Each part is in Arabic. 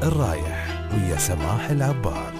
الرايح ويا سماح العبار.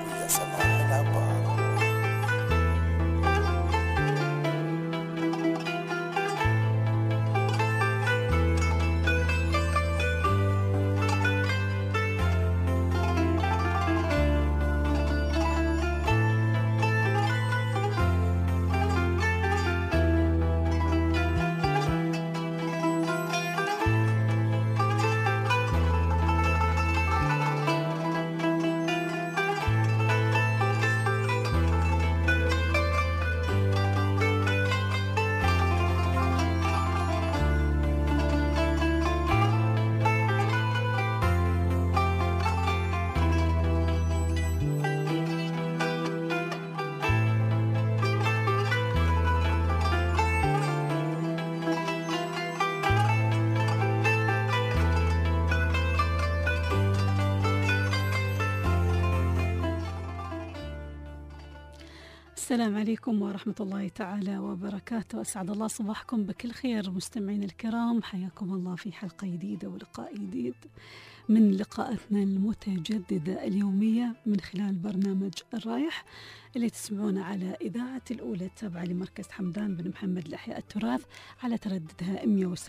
السلام عليكم ورحمة الله تعالى وبركاته. أسعد الله صباحكم بكل خير مستمعين الكرام، حياكم الله في حلقة جديدة ولقاء جديد من لقاءاتنا المتجددة اليومية من خلال برنامج الرايح اللي تسمعون على إذاعة الأولى التابعة لمركز حمدان بن محمد لإحياء التراث على ترددها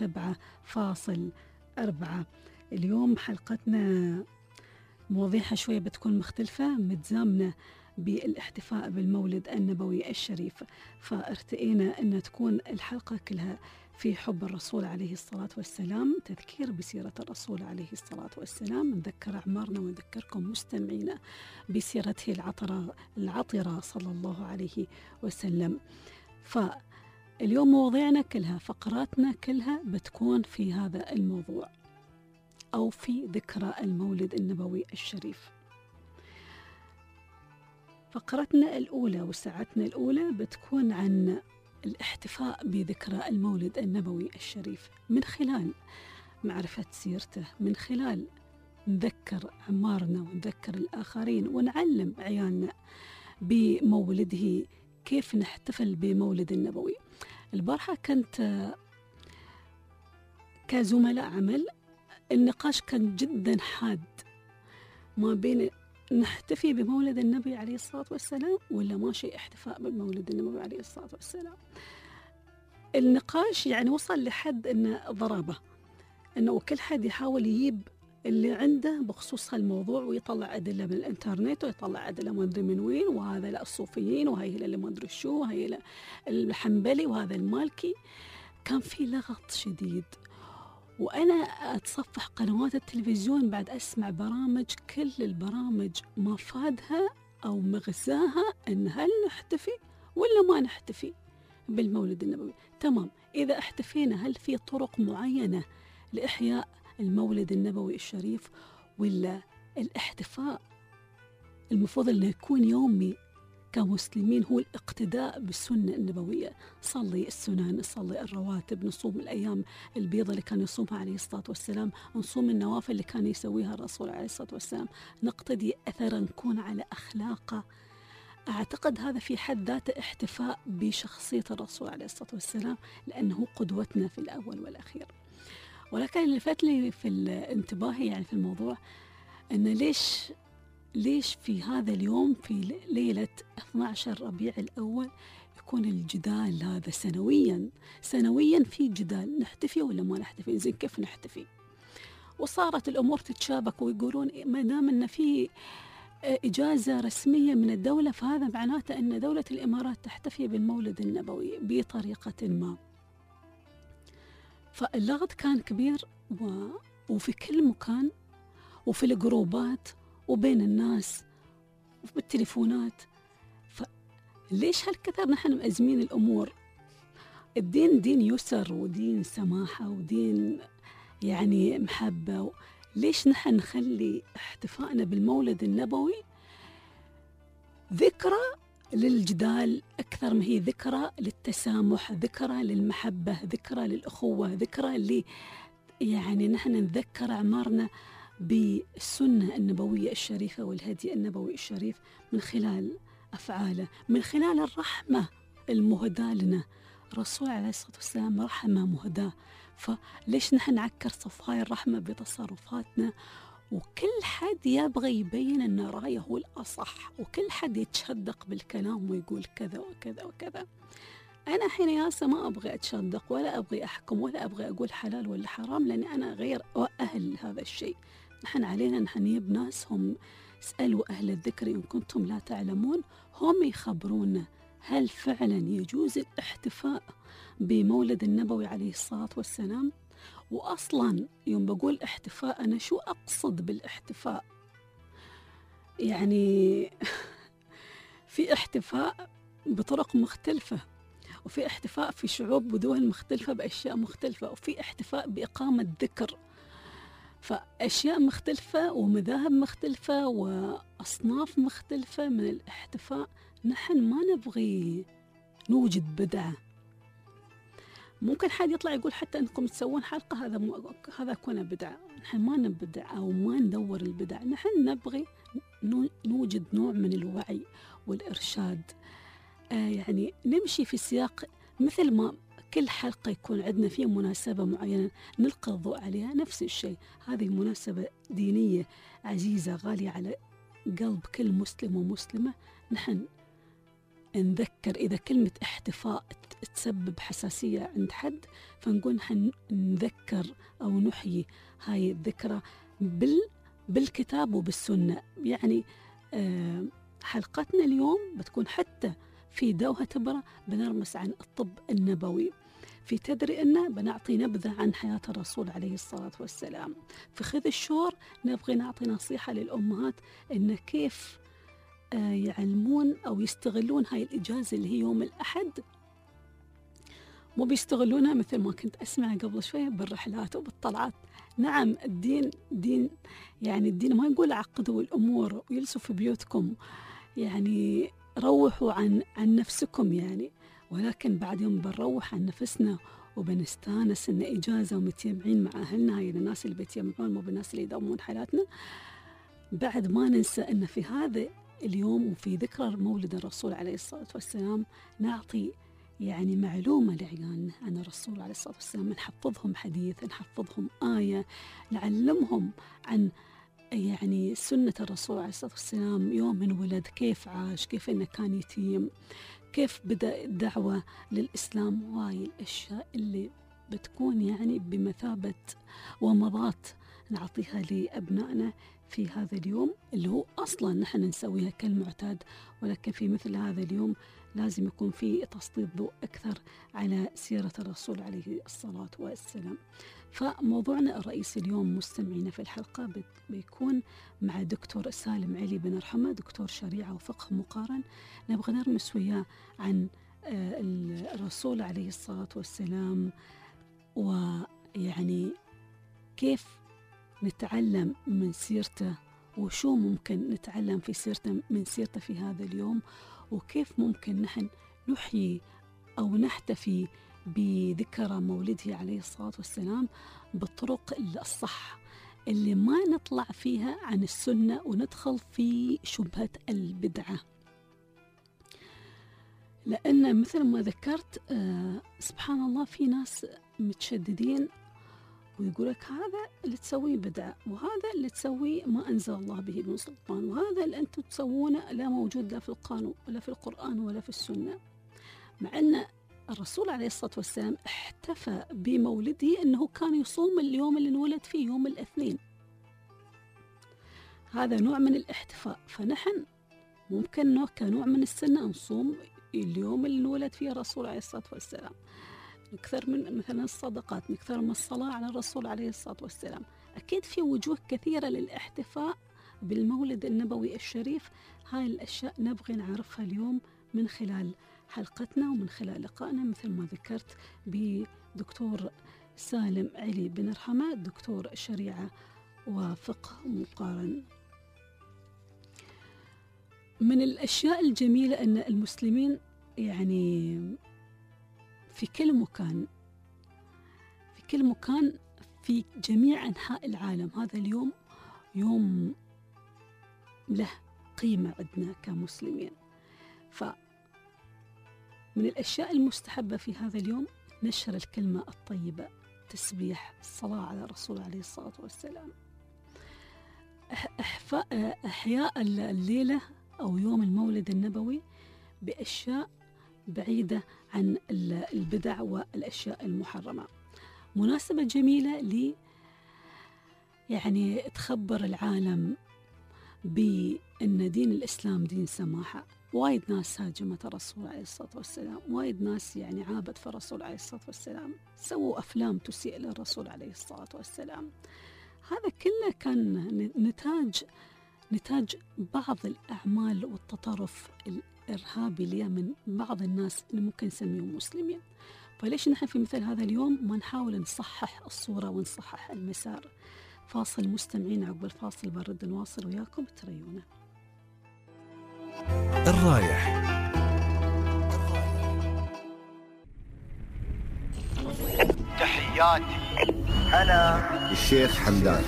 107.4. اليوم حلقتنا مواضيعها شوية بتكون مختلفة، متزامنة بالاحتفاء بالمولد النبوي الشريف، فارتئينا أن تكون الحلقة كلها في حب الرسول عليه الصلاة والسلام، تذكير بسيرة الرسول عليه الصلاة والسلام، نذكر أعمارنا ونذكركم مستمعينا بسيرته العطرة صلى الله عليه وسلم. فاليوم مواضيعنا كلها، فقراتنا كلها بتكون في هذا الموضوع أو في ذكرى المولد النبوي الشريف. فقرتنا الأولى وساعتنا الأولى بتكون عن الاحتفاء بذكرى المولد النبوي الشريف من خلال معرفة سيرته، من خلال نذكر عمارنا ونذكر الآخرين ونعلم عيالنا بمولده، كيف نحتفل بمولد النبوي. البارحة كنت كزملاء عمل، النقاش كان جدا حاد ما بين نحتفي بمولد النبي عليه الصلاة والسلام ولا ماشي احتفاء بمولد النبي عليه الصلاة والسلام. النقاش يعني وصل لحد إنه ضربة، إنه كل حد يحاول يجيب اللي عنده بخصوص هالموضوع ويطلع أدلة من الإنترنت ويطلع أدلة ما أدري من وين، وهذا لا الصوفيين وهي اللي ما أدري شو، وهي الحنبلي وهذا المالكي. كان في لغط شديد، وأنا أتصفح قنوات التلفزيون بعد أسمع برامج، كل البرامج مفادها أو مغزاها أن هل نحتفي ولا ما نحتفي بالمولد النبوي. تمام، إذا احتفينا هل في طرق معينة لإحياء المولد النبوي الشريف، ولا الاحتفاء المفروض أنه يكون يومي كمسلمين هو الاقتداء بالسنة النبوية، صلي السنن، نصلي الرواتب، نصوم الأيام البيضة اللي كان يصومها عليه الصلاة والسلام، نصوم النوافل اللي كان يسويها الرسول عليه الصلاة والسلام، نقتدي أثرا، نكون على أخلاقه. أعتقد هذا في حد ذاته احتفاء بشخصية الرسول عليه الصلاة والسلام، لأنه قدوتنا في الأول والأخير. ولكن اللي فات لي في الانتباه يعني في الموضوع أن ليش في هذا اليوم في ليلة 12 ربيع الأول يكون الجدال هذا سنويا في جدال، نحتفي ولا ما نحتفي؟ زين كيف نحتفي؟ وصارت الأمور تتشابك ويقولون ما دام أن في إجازة رسمية من الدولة فهذا معناته أن دولة الإمارات تحتفي بالمولد النبوي بطريقة ما. فاللغط كان كبير وفي كل مكان، وفي الجروبات وبين الناس وبالتليفونات. فليش هالكثر نحن مأزمين الأمور؟ الدين دين يسر ودين سماحة ودين يعني محبة، ليش نحن نخلي احتفائنا بالمولد النبوي ذكرى للجدال أكثر ما هي ذكرى للتسامح، ذكرى للمحبة، ذكرى للأخوة، ذكرى اللي يعني نحن نذكر أعمارنا بالسنة النبوية الشريفة والهدي النبوي الشريف من خلال أفعاله، من خلال الرحمة المهداة لنا. الرسول عليه الصلاة والسلام رحمة مهداة، فليش نحن نعكر صفايا الرحمة بتصرفاتنا وكل حد يبغى يبين أن رأيه هو الأصح، وكل حد يتشدق بالكلام ويقول كذا وكذا وكذا. أنا حين ياسا ما أبغى أتشدق ولا أبغى أحكم ولا أبغى أقول حلال ولا حرام، لأن أنا غير أهل هذا الشيء. نحن علينا نحن نجيب ناس هم اسألوا أهل الذكر إن كنتم لا تعلمون، هم يخبرونا هل فعلا يجوز الاحتفاء بمولد النبوي عليه الصلاة والسلام. وأصلا يوم بقول احتفاء أنا شو أقصد بالاحتفاء؟ يعني في احتفاء بطرق مختلفة، وفي احتفاء في شعوب ودول مختلفة بأشياء مختلفة، وفي احتفاء بإقامة ذكر، فأشياء مختلفة ومذاهب مختلفة وأصناف مختلفة من الاحتفاء. نحن ما نبغي نوجد بدعة. ممكن حد يطلع يقول حتى أنكم تسوون حلقة هذا كنا بدعة. نحن ما نبدع أو ما ندور البدع، نحن نبغي نوجد نوع من الوعي والإرشاد. يعني نمشي في سياق مثل ما كل حلقة يكون عندنا فيه مناسبة معينة نلقى الضوء عليها، نفس الشيء هذه مناسبة دينية عزيزة غالية على قلب كل مسلم ومسلمة. نحن نذكر إذا كلمة احتفاء تسبب حساسية عند حد، فنقول نحن نذكر أو نحيي هاي الذكرى بالكتاب وبالسنة. يعني حلقتنا اليوم بتكون حتى في دوها تبرة بنرمس عن الطب النبوي، في تدري أنه بنعطي نبذة عن حياة الرسول عليه الصلاة والسلام، في خذ الشور نبغي نعطي نصيحة للأمهات إن كيف يعلمون أو يستغلون هاي الإجازة اللي هي يوم الأحد. مو بيستغلونها مثل ما كنت أسمع قبل شوية بالرحلات وبالطلعات. نعم الدين دين، يعني الدين ما يقول عقدوا الأمور ويلسوا في بيوتكم، يعني روحوا عن نفسكم يعني، ولكن بعد يوم بنروح عن نفسنا وبنستانس إن إجازة ومتجمعين مع أهلنا، هاي الناس اللي بيتجمعون مو بالناس اللي يدومون حياتنا. بعد ما ننسى أن في هذا اليوم وفي ذكرى مولد الرسول عليه الصلاة والسلام نعطي يعني معلومة لعيالنا عن الرسول عليه الصلاة والسلام، نحفظهم حديث، نحفظهم آية، نعلمهم عن يعني سنة الرسول عليه الصلاة والسلام، يوم انولد، كيف عاش، كيف إنه كان يتيم، كيف بدأ الدعوة للإسلام. وهاي الأشياء اللي بتكون يعني بمثابة ومضات نعطيها لأبنائنا في هذا اليوم اللي هو أصلا نحن نسويها كالمعتاد، ولكن في مثل هذا اليوم لازم يكون في تسليط ضوء أكثر على سيرة الرسول عليه الصلاة والسلام. فموضوعنا الرئيسي اليوم مستمعينا في الحلقة بيكون مع دكتور سالم علي بن رحمة، دكتور شريعة وفقه مقارن. نبغى نرمس وياه عن الرسول عليه الصلاة والسلام، ويعني كيف نتعلم من سيرته، وشو ممكن نتعلم في سيرته من سيرته في هذا اليوم، وكيف ممكن نحن نحيي أو نحتفي بذكرى مولده عليه الصلاة والسلام بالطرق الصح اللي ما نطلع فيها عن السنة وندخل في شبهة البدعة. لأن مثل ما ذكرت سبحان الله في ناس متشددين ويقولك هذا اللي تسويه بدعة، وهذا اللي تسويه ما أنزل الله به من سلطان، وهذا اللي أنتم تسوونه لا موجود لا في القانون ولا في القرآن ولا في السنة. مع أن الرسول عليه الصلاة والسلام احتفى بمولده أنه كان يصوم اليوم اللي انولد فيه يوم الاثنين، هذا نوع من الاحتفاء. فنحن ممكن كنوع من السنة نصوم اليوم اللي انولد فيه الرسول عليه الصلاة والسلام، نكثر من مثلا الصدقات، نكثر من الصلاة على الرسول عليه الصلاة والسلام. أكيد في وجوه كثيرة للاحتفاء بالمولد النبوي الشريف. هاي الأشياء نبغي نعرفها اليوم من خلال حلقتنا ومن خلال لقائنا مثل ما ذكرت بدكتور سالم علي بن رحمة، دكتور شريعة وفقه مقارن. من الأشياء الجميلة أن المسلمين يعني في كل مكان في جميع أنحاء العالم هذا اليوم يوم له قيمة عندنا كمسلمين. فمن الأشياء المستحبة في هذا اليوم نشر الكلمة الطيبة، تسبيح، الصلاة على الرسول عليه الصلاة والسلام. إحياء الليلة أو يوم المولد النبوي بأشياء بعيدة عن البدع والأشياء المحرمة. مناسبة جميلة يعني تخبر العالم بأن دين الإسلام دين سماحة. وايد ناس هاجمت الرسول عليه الصلاة والسلام، وايد ناس يعني عابت في الرسول عليه الصلاة والسلام، سووا أفلام تسيء للرسول عليه الصلاة والسلام. هذا كله كان نتاج بعض الأعمال والتطرف الإرهابي اللي من بعض الناس اللي ممكن نسميهم مسلمين. فليش نحن في مثل هذا اليوم ما نحاول نصحح الصورة ونصحح المسار؟ فاصل مستمعين، عقب الفاصل برد نواصل وياكم تريونا. الرايح. تحياتي أنا الشيخ حمدان.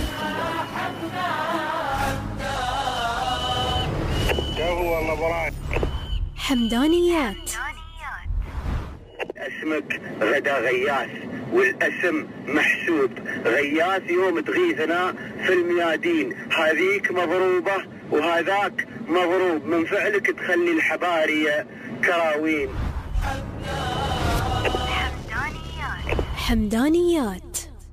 هو مبارك حمدانيات. اسمك غدا غياث والاسم محسوب. غياث يوم تغيثنا في الميادين، هذيك مضروبة وهذاك مضروب، من فعلك تخلي الحبارية كراوين. حمدانيات.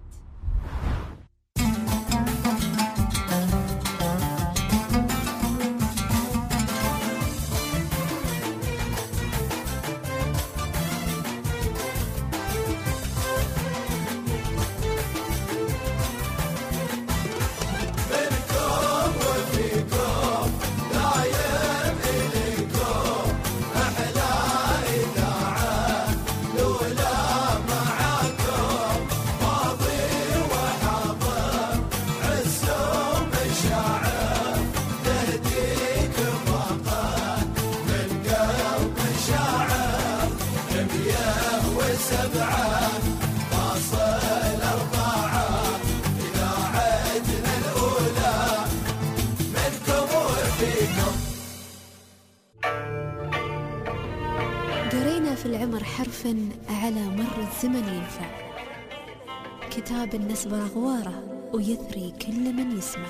قرينا في العمر حرف على مر الزمن ينفع، كتاب النسبر أغواره ويثري كل من يسمع.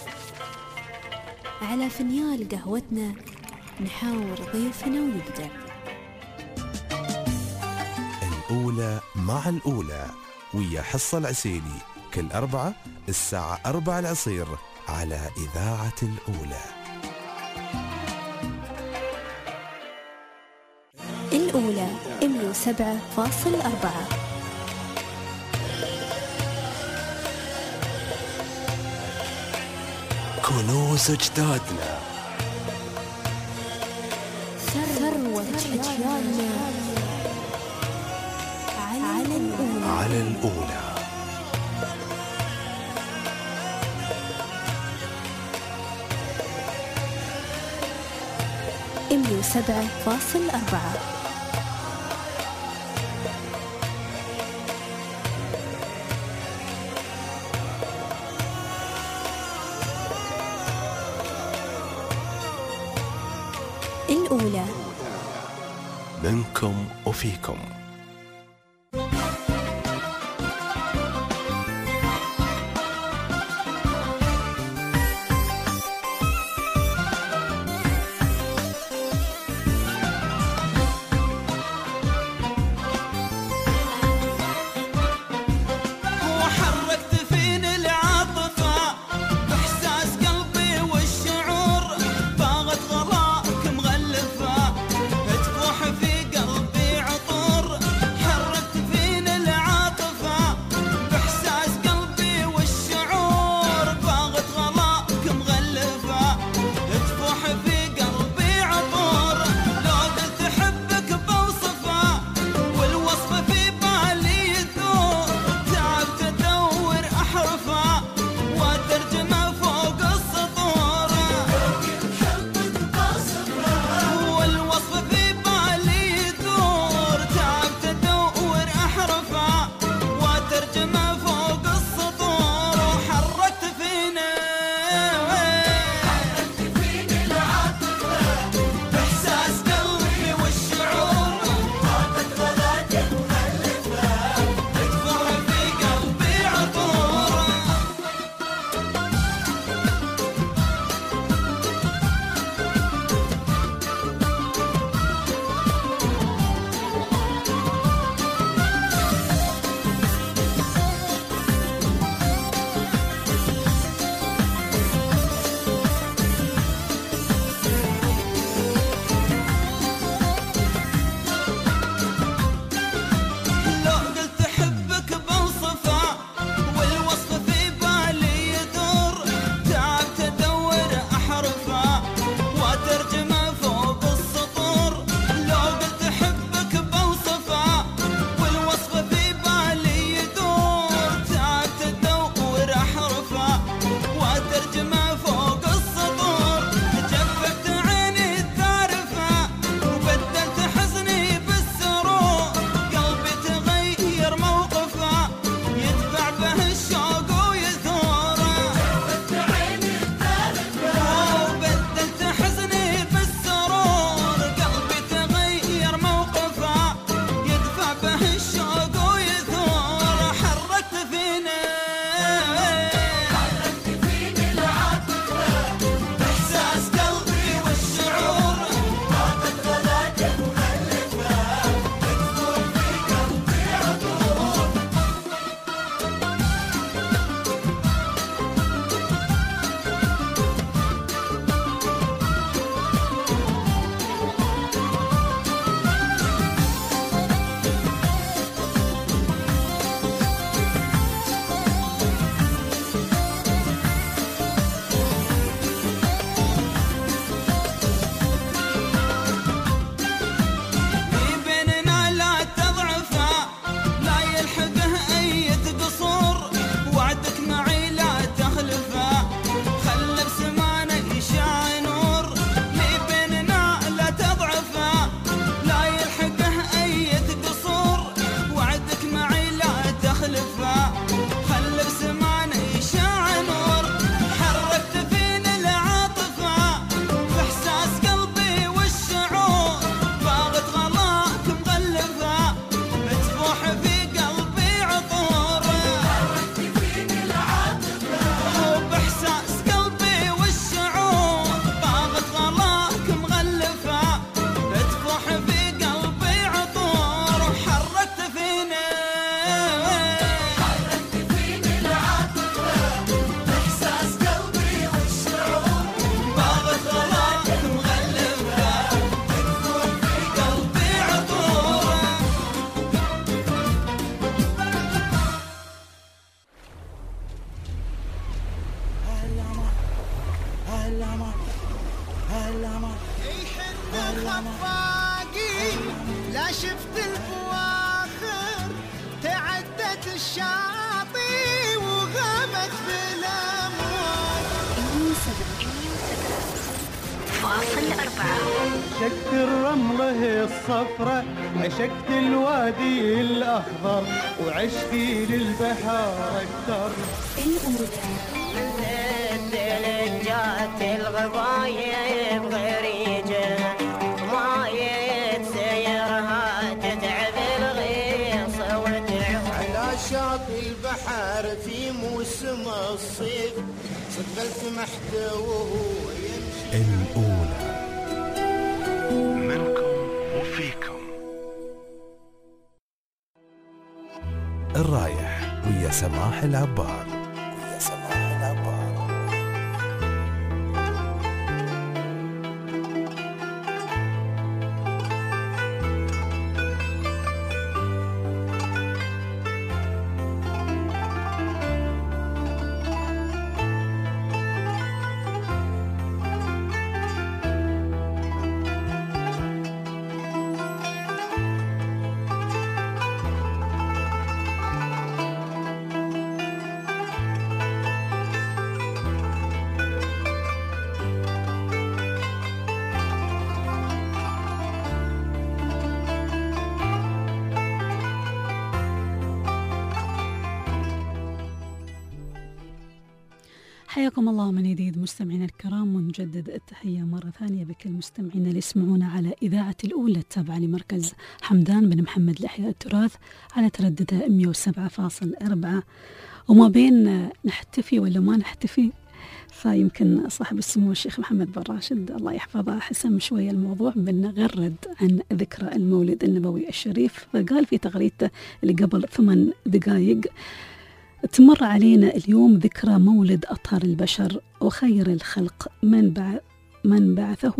على فنيال قهوتنا نحاور ضيفنا ويبدع. الأولى مع الأولى ويا حصة العسيلي كل أربعة الساعة 4 العصير على إذاعة الأولى. الأولى 107.4. كنوز أجدادنا، ثروة أجيالنا على الأولى. على الأولى. إميو 7.4. الأولى منكم وفيكم. في قلبي عطور خفاقي لا شفت البواخر تعدت الشاطئ وغابت بالامواج. 107.4 عشقت الرملة الصفرة عشقت الوادي الأخضر وعشقي للبحر أكثر. جات الغضايب غريجة ما يتسيرها تتعب الغيص وتعب على شاطئ البحر في موسم الصيف صدفت محتوه يمشي الأولى منكم وفيكم. الرايح ويا سماح العبار. حياكم الله من جديد مستمعينا الكرام، ونجدد التحية مرة ثانية بكل مستمعينا اللي يسمعونا على إذاعة الأولى التابعة لمركز حمدان بن محمد لإحياء التراث على ترددها 107.4. وما بين نحتفي ولا ما نحتفي، فيمكن صاحب السمو الشيخ محمد بن راشد الله يحفظه حسم شوية الموضوع بنغرد عن ذكرى المولد النبوي الشريف، فقال في تغريدته اللي قبل 8 دقائق: تمر علينا اليوم ذكرى مولد أطهر البشر وخير الخلق من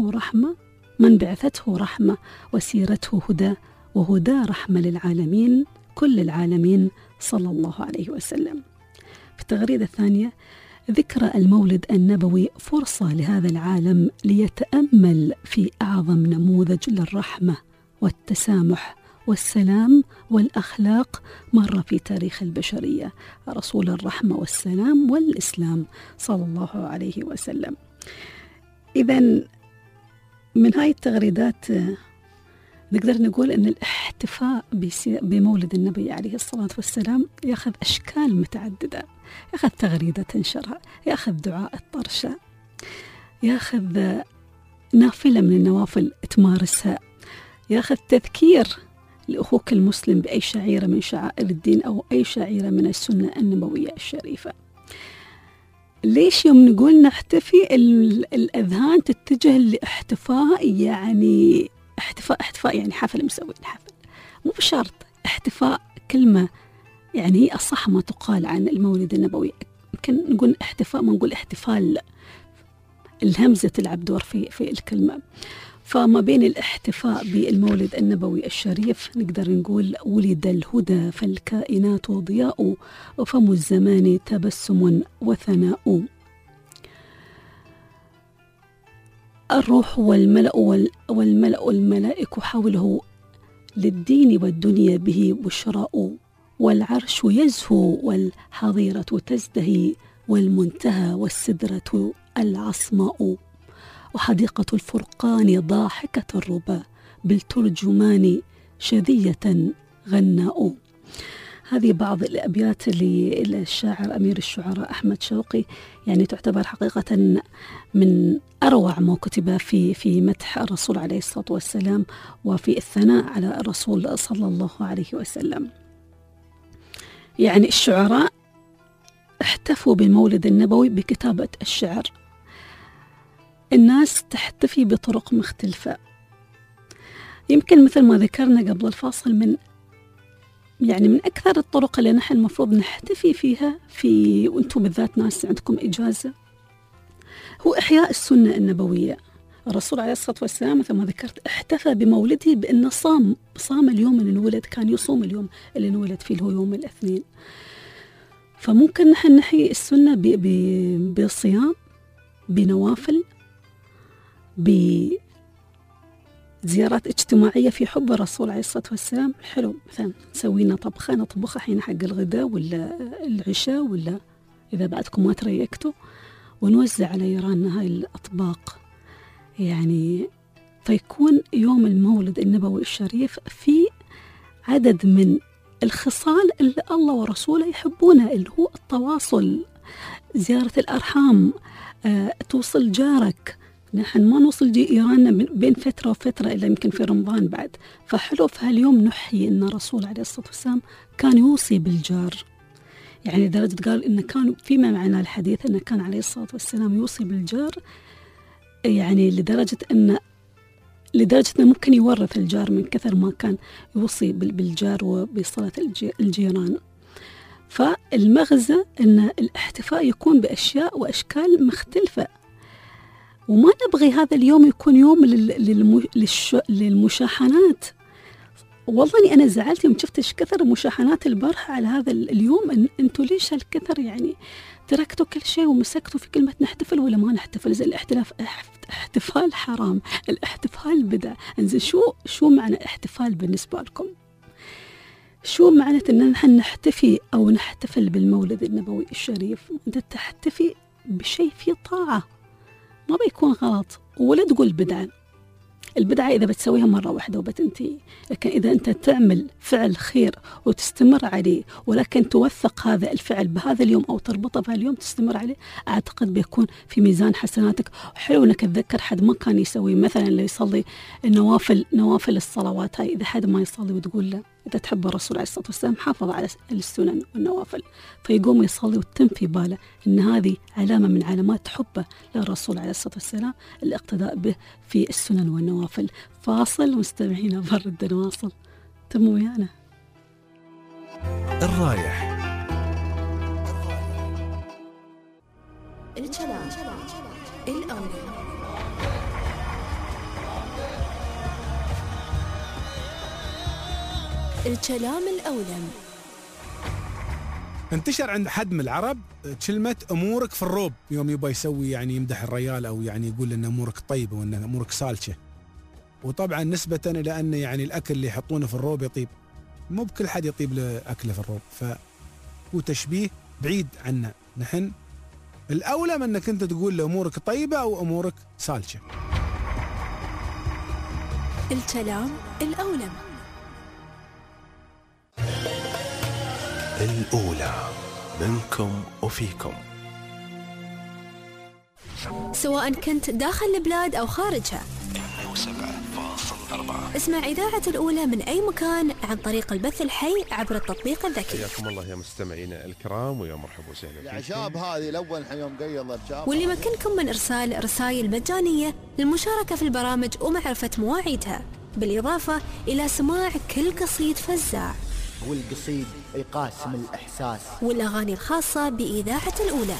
بعثته رحمة وسيرته هدى، وهدى رحمة للعالمين كل العالمين صلى الله عليه وسلم. في التغريدة الثانية: ذكرى المولد النبوي فرصة لهذا العالم ليتأمل في أعظم نموذج للرحمة والتسامح والسلام والأخلاق مر في تاريخ البشرية، رسول الرحمة والسلام والإسلام صلى الله عليه وسلم. إذن من هاي التغريدات نقدر نقول أن الاحتفاء بمولد النبي عليه الصلاة والسلام يأخذ أشكال متعددة، يأخذ تغريدة تنشرها، يأخذ دعاء الطرشة، يأخذ نافلة من النوافل تمارسها، يأخذ تذكير لأخوك المسلم بأي شعيرة من شعائر الدين أو أي شعيرة من السنة النبوية الشريفة. ليش يوم نقول نحتفي الأذهان تتجه لاحتفاء، يعني احتفاء يعني حفل مسوي حفل، مو بشرط احتفاء كلمة يعني هي أصح ما تقال عن المولد النبوي. يمكن نقول احتفاء ما نقول احتفال، الهمزة تلعب دور في الكلمة. فما بين الاحتفاء بالمولد النبوي الشريف نقدر نقول: ولد الهدى فالكائنات ضياء وفم الزمان تبسم وثناء، الروح والملأ الملائك حوله للدين والدنيا به بشراء، والعرش يزهو والحظيرة تزدهي والمنتهى والسدرة العصماء، وحديقة الفرقان ضاحكة الربا بالترجمان شذية غناء. هذه بعض الأبيات للشاعر أمير الشعراء أحمد شوقي، يعني تعتبر حقيقة من أروع ما كتب في مدح الرسول عليه الصلاة والسلام وفي الثناء على الرسول صلى الله عليه وسلم. يعني الشعراء احتفوا بالمولد النبوي بكتابة الشعر، الناس تحتفي بطرق مختلفة. يمكن مثل ما ذكرنا قبل الفاصل من أكثر الطرق اللي نحن المفروض نحتفي فيها وانتم بالذات ناس عندكم إجازة هو إحياء السنة النبوية. الرسول عليه الصلاة والسلام مثل ما ذكرت احتفى بمولده بأنه صام اليوم اللي انولد، كان يصوم اليوم اللي انولد فيه هو يوم الاثنين. فممكن نحن نحيي السنة بصيام، بنوافل، زيارات اجتماعية في حب الرسول عليه الصلاة والسلام. حلو، مثلا نسوي لنا طبخة نطبخها حين حق الغداء ولا العشاء، ولا إذا بعدكم ما تريكتوا، ونوزع على جيراننا هاي الأطباق. يعني فيكون يوم المولد النبوي الشريف في عدد من الخصال اللي الله ورسوله يحبونها، اللي هو التواصل، زيارة الأرحام، توصل جارك. نحن ما نوصل جيراننا بين فترة وفترة إلا يمكن في رمضان بعد. فحلو في هاليوم نحيي أن الرسول عليه الصلاة والسلام كان يوصي بالجار، يعني لدرجة قال إنه كان فيما معنى الحديث أنه كان عليه الصلاة والسلام يوصي بالجار، يعني لدرجة أنه ممكن يورث الجار من كثر ما كان يوصي بالجار وبصلة الجيران. فالمغزى أن الاحتفاء يكون بأشياء وأشكال مختلفة، وما نبغي هذا اليوم يكون يوم للمشاحنات. والله أنا زعلت يوم شفت إيش كثر مشاحنات البارحة على هذا اليوم. أنتوا ليش هالكثر يعني تركتوا كل شيء ومسكتوا في كلمة نحتفل ولا ما نحتفل؟ زي احتفال حرام، الاحتفال بدعة. انزين شو معنى احتفال بالنسبة لكم؟ شو معنى أن نحن نحتفي أو نحتفل بالمولد النبوي الشريف؟ أنت تحتفي بشيء فيه طاعة، ما بيكون غلط. ولا تقول بدعة. البدعة إذا بتسويها مرة واحدة وبتنتهي، لكن إذا أنت تعمل فعل خير وتستمر عليه، ولكن توثق هذا الفعل بهذا اليوم أو تربطه بهاليوم تستمر عليه، أعتقد بيكون في ميزان حسناتك. حلو أنك تذكر حد ما كان يسوي، مثلا اللي يصلي نوافل الصلوات هاي، إذا حد ما يصلي وتقول له إذا تحب الرسول عليه الصلاة والسلام حافظ على السنن والنوافل، فيقوم يصلي وتتم في باله أن هذه علامة من علامات حبه للرسول عليه الصلاة والسلام، الاقتداء به في السنن والنوافل. فاصل، مستمعينا برد نواصل، تموا ويانا. الرايح الكلام الأولى. الكلام الأولى. انتشر عند حد من العرب كلمة أمورك في الروب، يوم يبغى يسوي يعني يمدح الريال أو يعني يقول إن أمورك طيبة وإن أمورك سالشة. وطبعا نسبة إلى أن يعني الأكل اللي يحطونه في الروب يطيب، مو بكل حد يطيب له أكله في الروب، فهو تشبيه بعيد عنا. نحن الأولى من أنك أنت تقول له أمورك طيبة أو أمورك سالشة. الكلام الأولى. الأولى منكم وفيكم. سواء كنت داخل البلاد أو خارجها، 107.4 اسمع إذاعة الأولى من أي مكان عن طريق البث الحي عبر التطبيق الذكي. حياكم الله يا مستمعينا الكرام، ويا مرحبا وسهلا فيكم. الأعشاب هذه الأول يوم قيض الأعشاب، واللي مكنكم من إرسال رسائل مجانية للمشاركة في البرامج ومعرفة مواعيدها، بالإضافة إلى سماع كل قصيد فزاع، والقصيد يقاسم الإحساس، والأغاني الخاصة بإذاعة الأولى.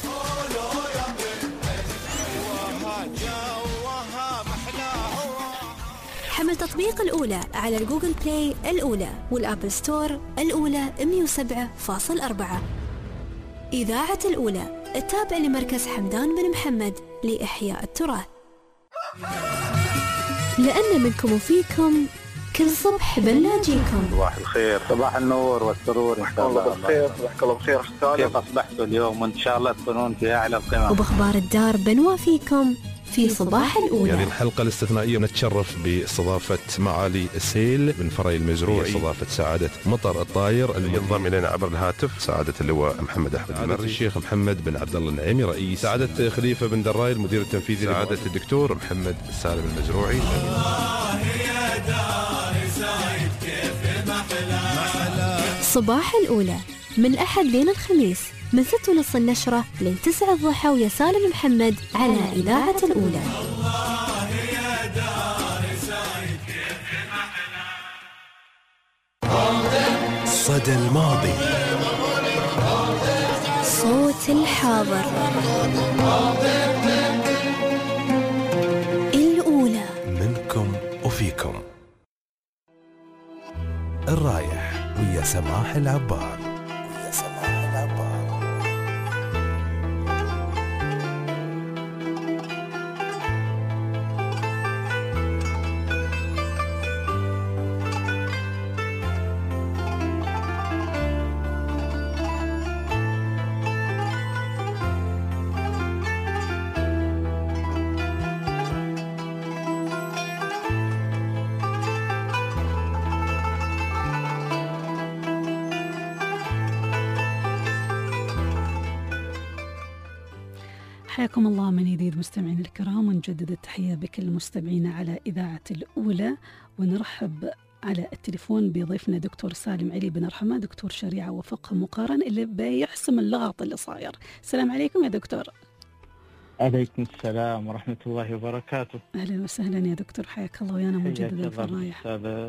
حمل تطبيق الأولى على الجوجل بلاي الأولى والأبل ستور الأولى 107.4. إذاعة الأولى التابع لمركز حمدان بن محمد لإحياء التراث. لأن منكم وفيكم كل صبح بنلاقيكم. صباح الخير، صباح النور والسرور إن شاء الله. بالخير، صباحك الله بخير. كيف أصبحتوا اليوم؟ وإن شاء الله تكونون في أعلى القمم. وبأخبار الدار بنوافيكم في صباح الأولى. هذه الحلقة الاستثنائية نتشرف باستضافة معالي السيل بن فري المزروعي، استضافة سعادة مطر الطاير المنضم إلينا عبر الهاتف، سعادة اللواء محمد أحمد المري، الشيخ محمد بن عبد الله النعيمي رئيس، سعادة خليفة بن دراي المدير التنفيذي، سعادة الدكتور محمد سالم المزروعي. صباح الأولى من الأحد لين الخميس من 6:30 النشرة لين 9 الضحى، ويا سالم محمد على إذاعة الأولى. صدى الماضي، صوت الحاضر. الأولى منكم وفيكم. الرايح ويا سماح العبار. حياكم الله من جديد مستمعين الكرام، ونجدد التحية بكل مستمعينا على إذاعة الأولى، ونرحب على التليفون بضيفنا دكتور سالم علي بن رحمة، دكتور شريعة وفقه مقارن اللي بيحسم اللغط اللي صاير. السلام عليكم يا دكتور. عليكم السلام ورحمة الله وبركاته. أهلا وسهلا يا دكتور، حياك الله ويانا مجددا في الرايح.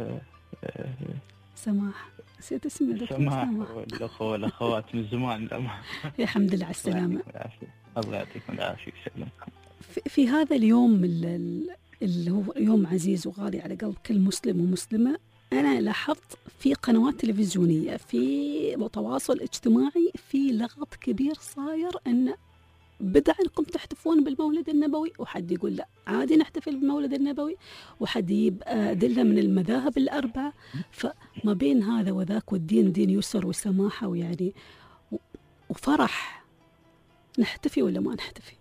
سماح، نسيت اسمي يا دكتور. سماح والأخوة والأخوات من زمان. الحمد لله على السلامة. الله يعطيكم العافية ويسلمكم. في هذا اليوم اللي هو يوم عزيز وغالي على قلب كل مسلم ومسلمة، أنا لاحظت في قنوات تلفزيونية، في تواصل اجتماعي، في لغط كبير صاير أن بدع أنكم تحتفون بالمولد النبوي، وحد يقول لا عادي نحتفل بالمولد النبوي، وحد يجيب أدلة من المذاهب الأربعة. فما بين هذا وذاك، والدين دين يسر وسماحة ويعني وفرح، نحتفي ولا ما نحتفي؟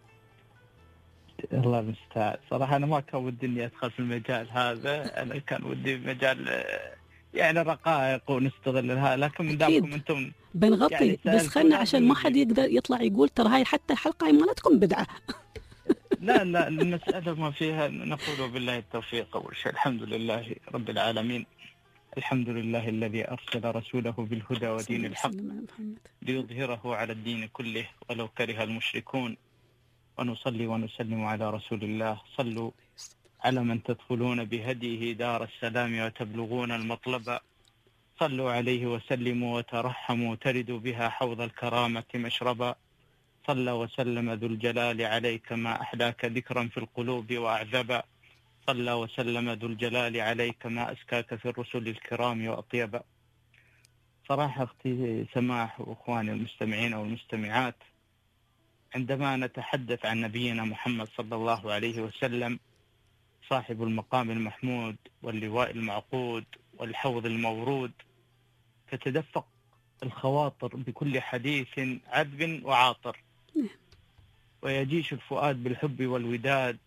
الله المستعان. صراحة أنا ما كان ودي إني أدخل في المجال هذا، أنا كان ودي مجال يعني رقائق ونستغلها، لكن من دامكم أنتم بنغطي يعني بس خلنا عشان ما حد يقدر يطلع يقول ترى هاي حتى حلقة مالتكم بدعة. لا المسألة ما فيها، نقول بالله التوفيق أول شيء. الحمد لله رب العالمين، الحمد لله الذي أرسل رسوله بالهدى ودين الحق ليظهره على الدين كله ولو كره المشركون. ونصلي ونسلم على رسول الله. صلوا على من تدخلون بهديه دار السلام وتبلغون المطلب. صلوا عليه وسلموا وترحموا تردوا بها حوض الكرامة مشربا. صلى وسلم ذو الجلال عليك ما أحلاك ذكرا في القلوب وأعذبا. صلى وسلم ذو الجلال عليك ما أزكاك في الرسل الكرام وأطيبا. صراحة أختي سماح وأخواني المستمعين والمستمعات، عندما نتحدث عن نبينا محمد صلى الله عليه وسلم صاحب المقام المحمود واللواء المعقود والحوض المورود، تتدفق الخواطر بكل حديث عذب وعاطر، ويجيش الفؤاد بالحب والوداد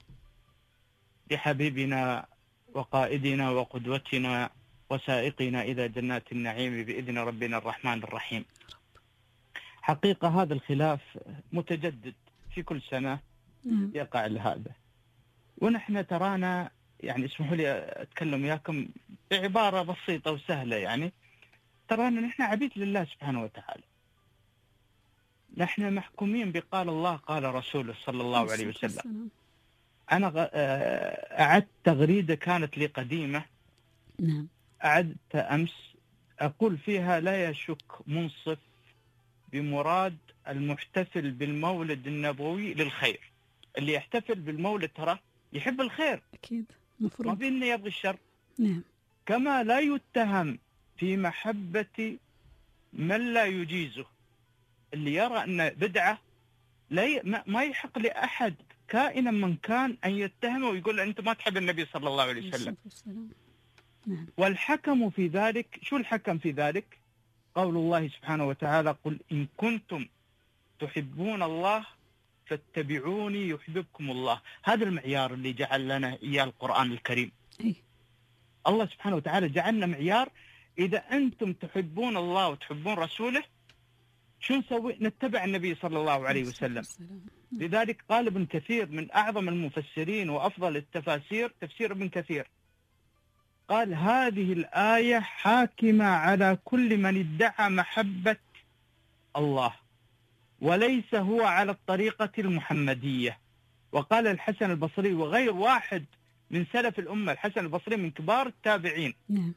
لحبيبنا وقائدنا وقدوتنا وسائقنا إلى جنات النعيم بإذن ربنا الرحمن الرحيم. حقيقة هذا الخلاف متجدد في كل سنة يقع لهذا، ونحن ترانا يعني اسمحوا لي أتكلم وياكم بعبارة بسيطة وسهلة، يعني ترانا نحن عبيد لله سبحانه وتعالى، نحن محكومين بقال الله قال رسوله صلى الله عليه وسلم. أنا أعدت تغريدة كانت لي قديمة، أعدت أمس أقول فيها لا يشك منصف بمراد المحتفل بالمولد النبوي للخير. اللي يحتفل بالمولد ترى يحب الخير أكيد، مفروض ما بيننا يبغي الشر. نعم. كما لا يتهم في محبة من لا يجيزه. اللي يرى أن بدعة ما يحق لأحد كائنا من كان أن يتهمه ويقول أنت ما تحب النبي صلى الله عليه وسلم. نعم. والحكم في ذلك، شو الحكم في ذلك؟ قول الله سبحانه وتعالى قل إن كنتم تحبون الله فاتبعوني يحببكم الله. هذا المعيار اللي جعل لنا إياه القرآن الكريم. الله سبحانه وتعالى جعلنا معيار، إذا أنتم تحبون الله وتحبون رسوله شو نسوي؟ نتبع النبي صلى الله عليه وسلم. لذلك قال ابن كثير من أعظم المفسرين وأفضل التفاسير تفسير ابن كثير، قال هذه الآية حاكمة على كل من ادعى محبة الله وليس هو على الطريقة المحمدية. وقال الحسن البصري وغير واحد من سلف الأمة، الحسن البصري من كبار التابعين،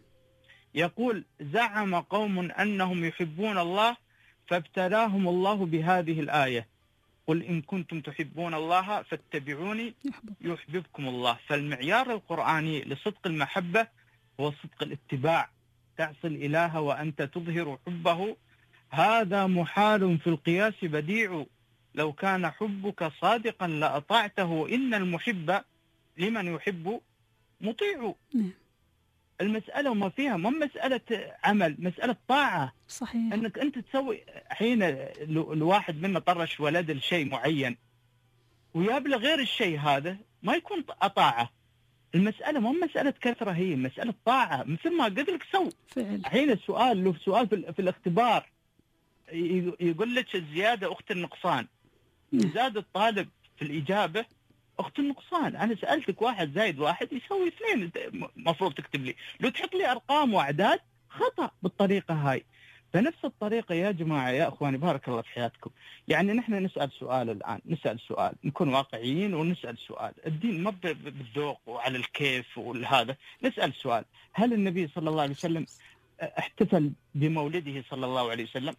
يقول زعم قوم أنهم يحبون الله فابتلاهم الله بهذه الآية قل إن كنتم تحبون الله فاتبعوني يحببكم الله. فالمعيار القرآني لصدق المحبة هو صدق الاتباع. تعصي الإله وأنت تظهر حبه هذا محال في القياس بديع. لو كان حبك صادقا لأطعته إن المحب لمن يحب مطيع. المسألة ما فيها ما مسألة عمل، مسألة طاعة. صحيح. أنك أنت تسوي حين الواحد منا طرش ولد الشيء معين ويابله غير الشيء هذا ما يكون طاعة. المسألة ما مسألة كثرة، هي مسألة طاعة. مثل ما قلت لك سو حين السؤال له سؤال في الاختبار يقول لك الزيادة أخت النقصان، زاد الطالب في الإجابة أخت النقصان. أنا سألتك 1 زائد 1 يساوي 2، مفروض تكتب لي. لو تحط لي أرقام وأعداد خطأ بالطريقة هاي. فنفس الطريقة يا جماعة يا أخواني بارك الله في حياتكم، يعني نحن نسأل سؤال الآن، نسأل سؤال، نكون واقعيين ونسأل سؤال. الدين ما بالذوق وعلى الكيف والهذا. نسأل سؤال: هل النبي صلى الله عليه وسلم احتفل بمولده صلى الله عليه وسلم؟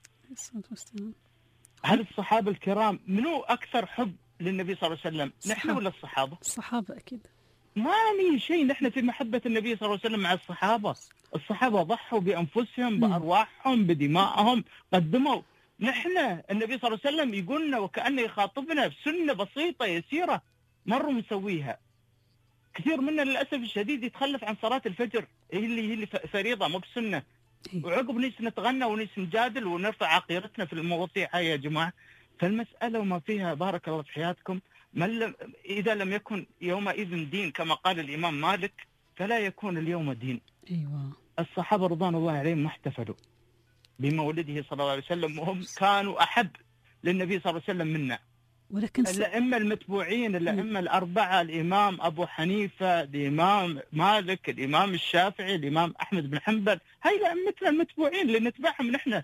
هل الصحابة الكرام منو أكثر حب للنبي صلى الله عليه وسلم؟ نحن ولا الصحابة؟ الصحابة أكيد. ما في شيء نحن في محبة النبي صلى الله عليه وسلم مع الصحابة. الصحابة ضحوا بأنفسهم بأرواحهم بدمائهم قدموا. نحن النبي صلى الله عليه وسلم يقولنا وكأنه يخاطبنا بسنة بسيطة يسيرة مروا مسويها. كثير منا للأسف الشديد يتخلف عن صلاة الفجر، هي اللي فريضة مو بسنة، وعقب نيس نتغنى ونيس نجادل ونرفع عقيرتنا في المواضيع هاي يا جماعة. فالمسألة وما فيها بارك الله في حياتكم إذا لم يكن يومئذ دين كما قال الإمام مالك فلا يكون اليوم دين. أيوة. الصحابة رضوان الله عليهم ما احتفلوا بمولده صلى الله عليه وسلم وهم كانوا أحب للنبي صلى الله عليه وسلم منا. ولكن الأئمة المتبوعين، الأئمة الأربعة، الإمام أبو حنيفة، الإمام مالك، الإمام الشافعي، الإمام أحمد بن حنبل، هاي الأئمتنا المتبوعين اللي نتبعهم نحن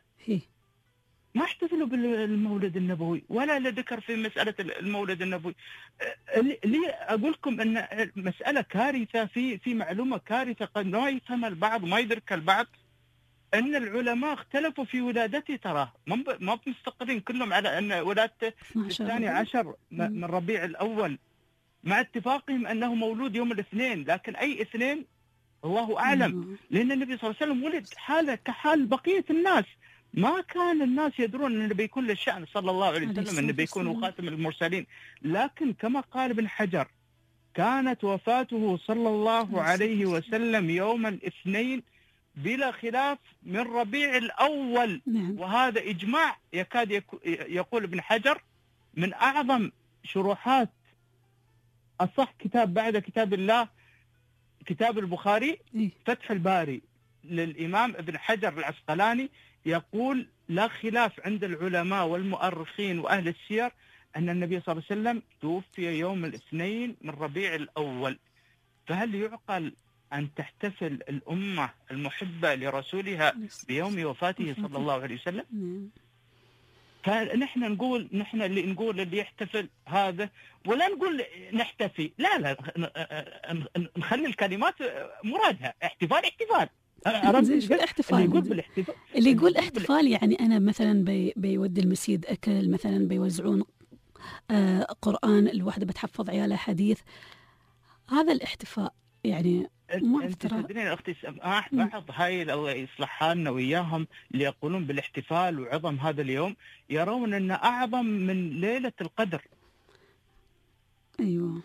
ما احتفلوا بالمولد النبوي ولا لذكر في مسألة المولد النبوي. لي أقول لكم أن مسألة كارثة، في معلومة كارثة قد ما يفهم البعض ما يدرك البعض، أن العلماء اختلفوا في ولادته. تراه ما مستقرين كلهم على أن ولادته 12 من ربيع الأول، مع اتفاقهم أنه مولود يوم الاثنين، لكن أي اثنين الله أعلم، لأن النبي صلى الله عليه وسلم ولد حالة كحال بقية الناس. ما كان الناس يدرون أنه بيكون للشأن صلى الله عليه وسلم، أنه بيكون خاتم المرسلين. لكن كما قال ابن حجر كانت وفاته صلى الله عليه وسلم يوم الاثنين بلا خلاف من ربيع الأول. وهذا إجماع يكاد يقول ابن حجر من أعظم شروحات أصح كتاب بعد كتاب الله كتاب البخاري فتح الباري للإمام ابن حجر العسقلاني، يقول لا خلاف عند العلماء والمؤرخين وأهل السير أن النبي صلى الله عليه وسلم توفي يوم الاثنين من ربيع الأول. فهل يعقل أن تحتفل الأمة المحبة لرسولها بيوم وفاته صلى الله عليه وسلم؟ فنحن نقول، نحن اللي نقول اللي يحتفل هذا، ولا نقول نحتفي، لا نخلي الكلمات مرادها. احتفال اللي يقول احتفال يعني أنا مثلا بيودي المسجد أكل، مثلا بيوزعون قرآن، الواحدة بتحفظ عيالها حديث، هذا الاحتفاء يعني ما افترى. تدرين أختي بعض هاي الله يصلح حالنا وإياهم اللي يقولون بالاحتفال وعظم هذا اليوم يرون أنه أعظم من ليلة القدر. أيوة.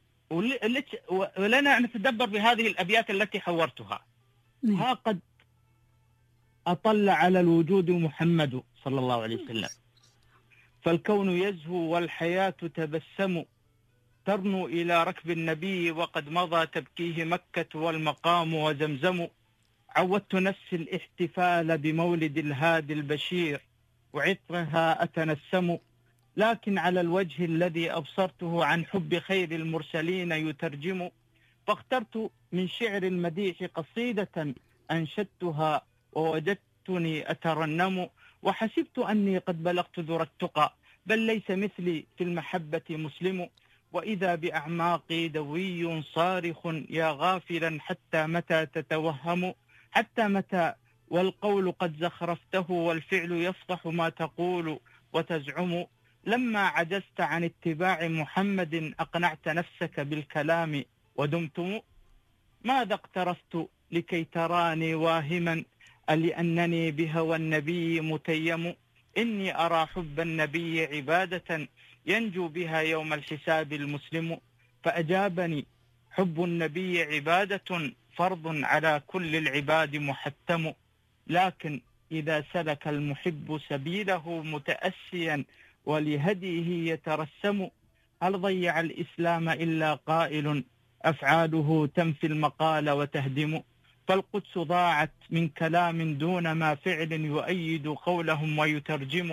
ولنا نتدبر بهذه الأبيات التي حورتها. ها قد أطل على الوجود محمد صلى الله عليه وسلم، فالكون يزهو والحياة تبسم، ترنو إلى ركب النبي وقد مضى تبكيه مكة والمقام وزمزم. عودت نفسي الاحتفال بمولد الهادي البشير وعطرها أتنسم، لكن على الوجه الذي أبصرته عن حب خير المرسلين يترجم. فاخترت من شعر المديح قصيدة أنشدتها ووجدتني أترنم، وحسبت أني قد بلغت ذرى التقى، بل ليس مثلي في المحبة مسلم. وإذا بأعماقي دوي صارخ يا غافلا حتى متى تتوهم، حتى متى والقول قد زخرفته والفعل يفضح ما تقول وتزعم. لما عجزت عن اتباع محمد أقنعت نفسك بالكلام ودمتم. ماذا اقترفت لكي تراني واهما لأنني بهوى النبي متيم. إني أرى حب النبي عبادة ينجو بها يوم الحساب المسلم. فأجابني حب النبي عبادة فرض على كل العباد محتم، لكن إذا سلك المحب سبيله متأسيا ولهديه يترسم، هل ضيع الإسلام إلا قائل أفعاله تنفي المقال وتهدم. فالقدس ضاعت من كلام دون ما فعل يؤيد قولهم ويترجم،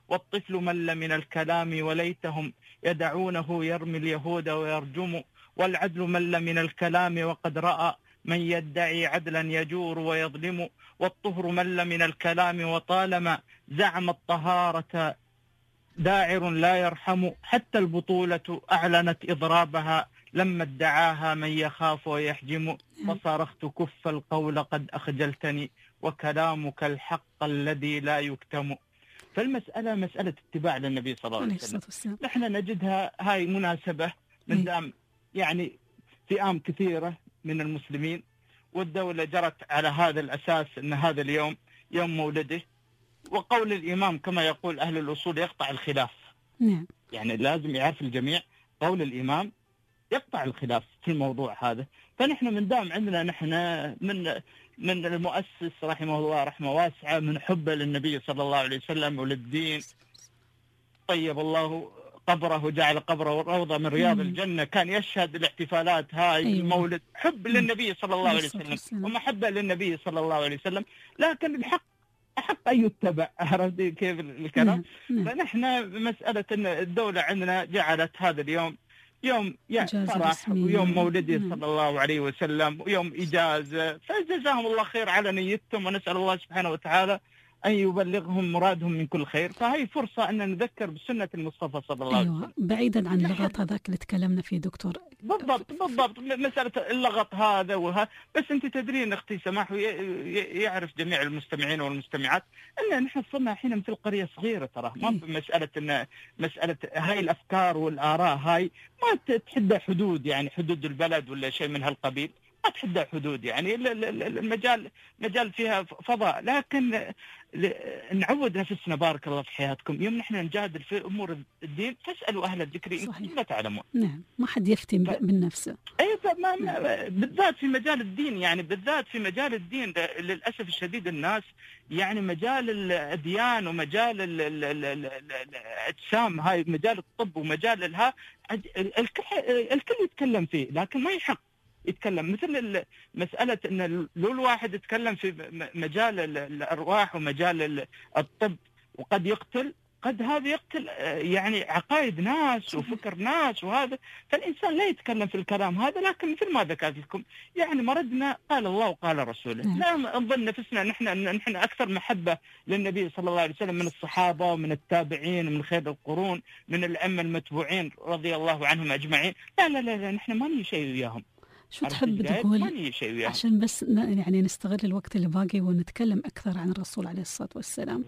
والطفل مل من الكلام وليتهم يدعونه يرمي اليهود ويرجم، والعدل مل من الكلام وقد رأى من يدعي عدلا يجور ويظلم، والطهر مل من الكلام وطالما زعم الطهارة داعر لا يرحم، حتى البطولة أعلنت إضرابها لما ادعاها من يخاف ويحجم، فصرخت كف القول قد أخجلتني وكلامك الحق الذي لا يكتم. فالمسألة مسألة اتباع للنبي صلى الله عليه وسلم. نحن نجدها هاي مناسبة من دام يعني فئام كثيرة من المسلمين، والدولة جرت على هذا الأساس أن هذا اليوم يوم مولده، وقول الإمام كما يقول أهل الأصول يقطع الخلاف. نعم. يعني لازم يعرف الجميع قول الإمام يقطع الخلاف في الموضوع هذا. فنحن من دام عندنا نحن من المؤسس رحمه الله رحمة واسعة من حبه للنبي صلى الله عليه وسلم وللدين، طيب الله قبره وجعل قبره روضة من رياض الجنة، كان يشهد الاحتفالات هاي المولد حب للنبي صلى الله عليه وسلم ومحبة للنبي صلى الله عليه وسلم، لكن الحق أحق أن يتبع. عرفت كيف الكلام؟ فنحن مسألة أن الدولة عندنا جعلت هذا اليوم يوم فرح ويوم مولده صلى الله عليه وسلم ويوم إجازة، فجزاهم الله خير على نيتهم، ونسأل الله سبحانه وتعالى أن يبلغهم مرادهم من كل خير. فهي فرصة أن نذكر بسنة المصطفى صلى الله عليه وسلم. بعيدا عن اللغط هذاك اللي تكلمنا فيه دكتور. بالضبط مسألة اللغط هذا بس أنت تدرين أختي سماح يعرف جميع المستمعين والمستمعات أن نحن صرنا الحين مثل قرية صغيرة، ترى ما في مسألة هاي الأفكار والآراء هاي ما تحدى حدود، يعني حدود البلد ولا شيء من هالقبيل، ما تحدى حدود، يعني المجال فيها فضاء، لكن نعود نفسنا بارك الله في حياتكم يوم نحن نجادل في أمور الدين فاسألوا أهل الذكر إن كنتم لا تعلمون. نعم، ما حد يفتي بالنفسه. أي بالذات في مجال الدين، يعني بالذات في مجال الدين للأسف الشديد الناس يعني مجال الأديان ومجال الأجسام هاي مجال الطب ومجال الكل يتكلم فيه، لكن ما يحق يتكلم مثل مسألة أن لو الواحد يتكلم في مجال الأرواح ومجال الطب وقد يقتل، قد هذا يقتل يعني عقائد ناس وفكر ناس وهذا، فالإنسان لا يتكلم في الكلام هذا. لكن مثل ما ذكرت لكم يعني مردنا قال الله وقال رسوله، لا نظن نفسنا نحن أكثر محبة للنبي صلى الله عليه وسلم من الصحابة ومن التابعين ومن خير القرون من الأئمة المتبوعين رضي الله عنهم أجمعين. لا نحن ما ني شيء وياهم. شو تحب تقول عشان بس يعني نستغل الوقت اللي باقي ونتكلم أكثر عن الرسول عليه الصلاة والسلام؟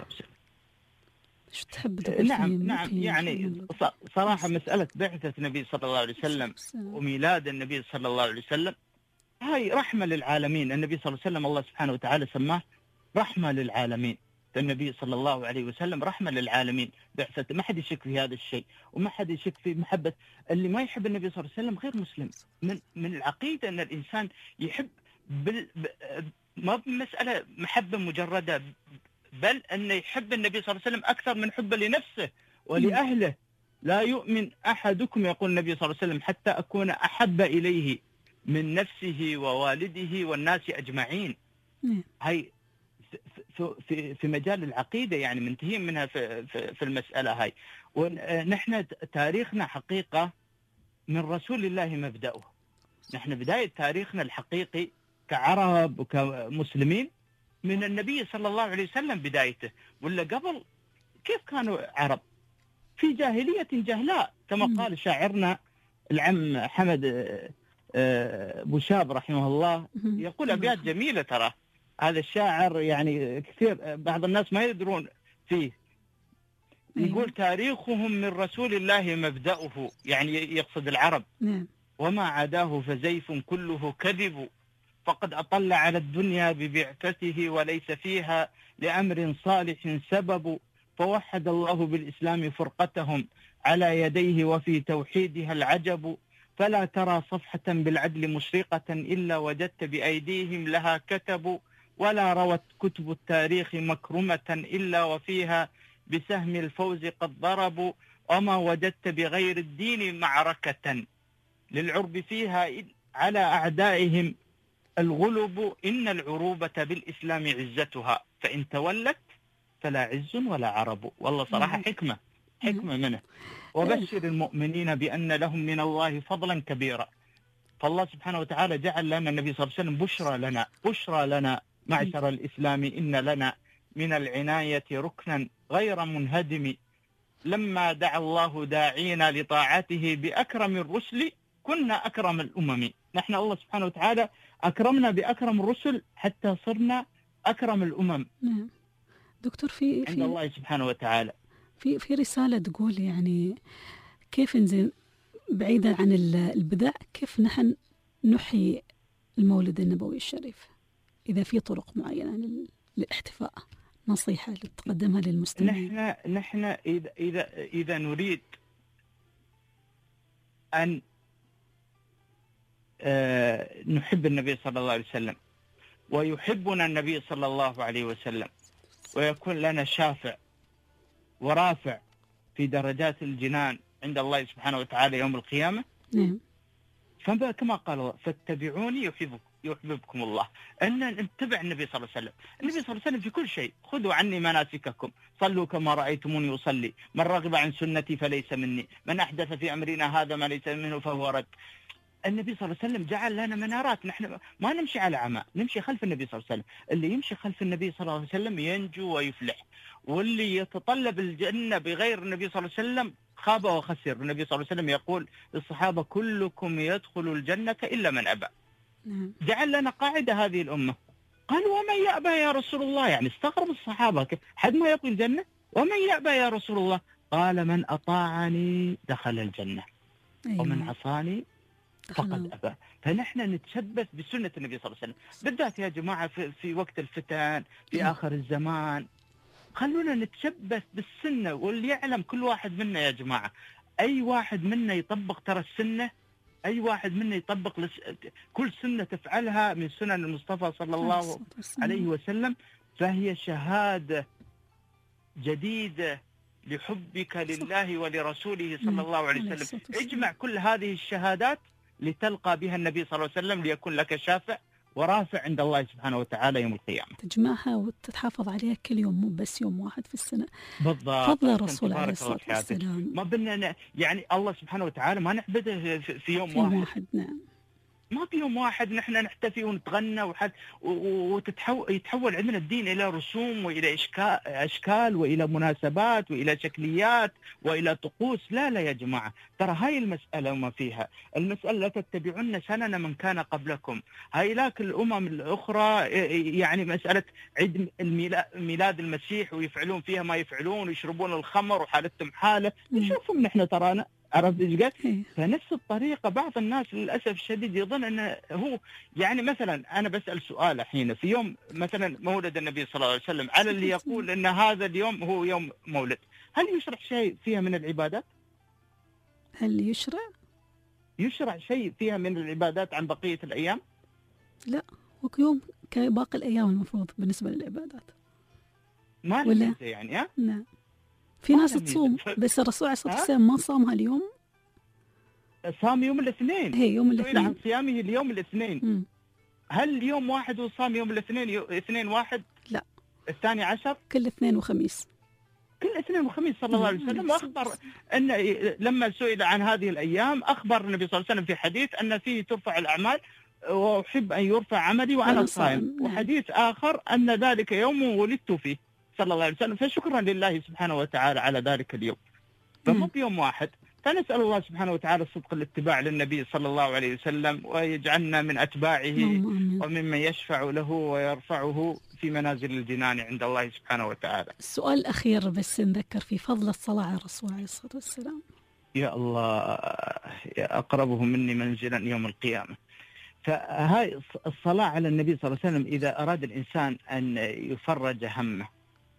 شو تحب تقول؟ نعم يعني صراحة مسألة بعثة النبي صلى الله عليه وسلم وميلاد النبي صلى الله عليه وسلم هاي رحمة للعالمين. النبي صلى الله عليه وسلم الله سبحانه وتعالى سماه رحمة للعالمين. النبي صلى الله عليه وسلم رحمة للعالمين بعثة، ما حد يشك في هذا الشيء وما حد يشك في محبة. اللي ما يحب النبي صلى الله عليه وسلم غير مسلم. من العقيدة أن الإنسان يحب ما بمسألة محبة مجردة، بل أن يحب النبي صلى الله عليه وسلم أكثر من حبه لنفسه ولأهله. لا يؤمن أحدكم يقول النبي صلى الله عليه وسلم حتى أكون أحب إليه من نفسه ووالده والناس أجمعين. هاي في مجال العقيدة يعني منتهين منها في المسألة هاي. ونحن تاريخنا حقيقة من رسول الله مبدأه. نحن بداية تاريخنا الحقيقي كعرب وكمسلمين من النبي صلى الله عليه وسلم بدايته. ولا قبل كيف كانوا عرب؟ في جاهلية جهلاء كما قال شاعرنا العم حمد بوشاب رحمه الله، يقول أبيات جميلة. ترى هذا الشاعر يعني كثير بعض الناس ما يدرون فيه. يقول تاريخهم من رسول الله مبدأه، يعني يقصد العرب. وما عداه فزيف كله كذب، فقد أطل على الدنيا ببعثته وليس فيها لأمر صالح سبب. فوحد الله بالإسلام فرقتهم على يديه وفي توحيدها العجب. فلا ترى صفحة بالعدل مشرقة إلا وجدت بأيديهم لها كتب. ولا روت كتب التاريخ مكرمة إلا وفيها بسهم الفوز قد ضربوا. وما وجدت بغير الدين معركة للعرب فيها على أعدائهم الغلب. إن العروبة بالإسلام عزتها، فإن تولت فلا عز ولا عرب. والله صراحة حكمة منه. وبشر المؤمنين بأن لهم من الله فضلا كبيرا. فالله سبحانه وتعالى جعل لنا النبي صلى الله عليه وسلم بشرى لنا معشر الإسلام، إن لنا من العناية ركنا غير منهدم. لما دعا الله داعينا لطاعته بأكرم الرسل كنا أكرم الأمم. نحن الله سبحانه وتعالى أكرمنا بأكرم الرسل حتى صرنا أكرم الأمم. نعم دكتور، في عند الله سبحانه وتعالى في رسالة تقول يعني كيف نزين بعيدا عن البدع، كيف نحن نحيي المولد النبوي الشريف، إذا في طرق معينة للاحتفاء، نصيحة تقدمها للمستمعين. نحن إذا نريد أن نحب النبي صلى الله عليه وسلم ويحبنا النبي صلى الله عليه وسلم ويكون لنا شافع ورافع في درجات الجنان عند الله سبحانه وتعالى يوم القيامة. نعم. فكما قال الله فاتبعوني يحببكم الله، أن نتبع النبي صلى الله عليه وسلم. النبي صلى الله عليه وسلم في كل شيء، خذوا عني مناسككم صلوا كما رأيتموني أصلي، من رغب عن سنتي فليس مني، من أحدث في أمرنا هذا ما ليس منه فهو رد. النبي صلى الله عليه وسلم جعل لنا منارات، نحن ما نمشي على عمى، نمشي خلف النبي صلى الله عليه وسلم. اللي يمشي خلف النبي صلى الله عليه وسلم ينجو ويفلح، واللي يتطلب الجنة بغير النبي صلى الله عليه وسلم خاب وخسر. النبي صلى الله عليه وسلم يقول للصحابة كلكم يدخل الجنة إلا من أبى. جعل لنا قاعدة هذه الأمة. قالوا ومن يأبى يا رسول الله؟ يعني استغرب الصحابة، كيف حد ما يدخل الجنة؟ ومن يأبى يا رسول الله؟ قال من أطاعني دخل الجنة ومن عصاني فقد أبى. فنحن نتشبث بسنة النبي صلى الله عليه وسلم، بالذات يا جماعة في وقت الفتن في آخر الزمان. خلونا نتشبث بالسنة، واللي يعلم كل واحد منا يا جماعة، أي واحد منا يطبق ترى السنة، أي واحد منا يطبق كل سنة تفعلها من سنن المصطفى صلى الله عليه وسلم فهي شهادة جديدة لحبك لله ولرسوله صلى الله عليه وسلم. اجمع كل هذه الشهادات لتلقى بها النبي صلى الله عليه وسلم ليكون لك شافع ورافع عند الله سبحانه وتعالى يوم القيامة. تجمعها وتتحافظ عليها كل يوم، مو بس يوم واحد في السنة. بالضبط. فضل الرسول عليه الصلاة والسلام. ما بدنا يعني الله سبحانه وتعالى ما نعبده في يوم واحد. نعم. ما في يوم واحد نحن نحتفي ونتغنى ويتحول عندنا الدين إلى رسوم وإلى أشكال وإلى مناسبات وإلى شكليات وإلى طقوس. لا يا جماعة، ترى هاي المسألة وما فيها. المسألة لا تتبعون سنن من كان قبلكم. هاي لك الأمم الأخرى يعني مسألة عيد ميلاد المسيح ويفعلون فيها ما يفعلون ويشربون الخمر وحالتهم حالة. نشوفهم نحن ترانا، عرفت ايش قلت؟ فنفس الطريقة بعض الناس للأسف الشديد يظن أنه هو يعني مثلا أنا بسأل سؤال الحين في يوم مثلا مولد النبي صلى الله عليه وسلم، على اللي يقول أن هذا اليوم هو يوم مولد، هل يشرع شيء فيها من العبادات؟ هل يشرع شيء فيها من العبادات عن بقية الأيام؟ لا، هو يوم كباقي الأيام المفروض بالنسبة للعبادات. ما له يعني ها؟ نعم. في ناس تصوم بس الرسول عليه الصلاة والسلام ما صامها اليوم، صام يوم الاثنين. هي يوم الاثنين عن صيامه اليوم الاثنين. هل يوم واحد وصام يوم الاثنين اثنين واحد؟ لا، 12 كل اثنين وخميس. كل اثنين وخميس صلى الله عليه وسلم. واخبر ان لما سئل عن هذه الايام اخبر النبي صلى الله عليه وسلم في حديث ان فيه ترفع الاعمال واحب ان يرفع عملي وانا صائم. وحديث اخر ان ذلك يوم ولدت فيه صلى الله عليه وسلم. فشكرا لله سبحانه وتعالى على ذلك اليوم. فمو بيوم واحد. فنسأل الله سبحانه وتعالى صدق الاتباع للنبي صلى الله عليه وسلم ويجعلنا من أتباعه وممن يشفع له ويرفعه في منازل الجنان عند الله سبحانه وتعالى. السؤال الأخير بس نذكر في فضل الصلاة على الرسول عليه الصلاة والسلام. يا الله، يا أقربه مني منزلا يوم القيامة. فهاي الصلاة على النبي صلى الله عليه وسلم إذا أراد الإنسان أن يفرج همه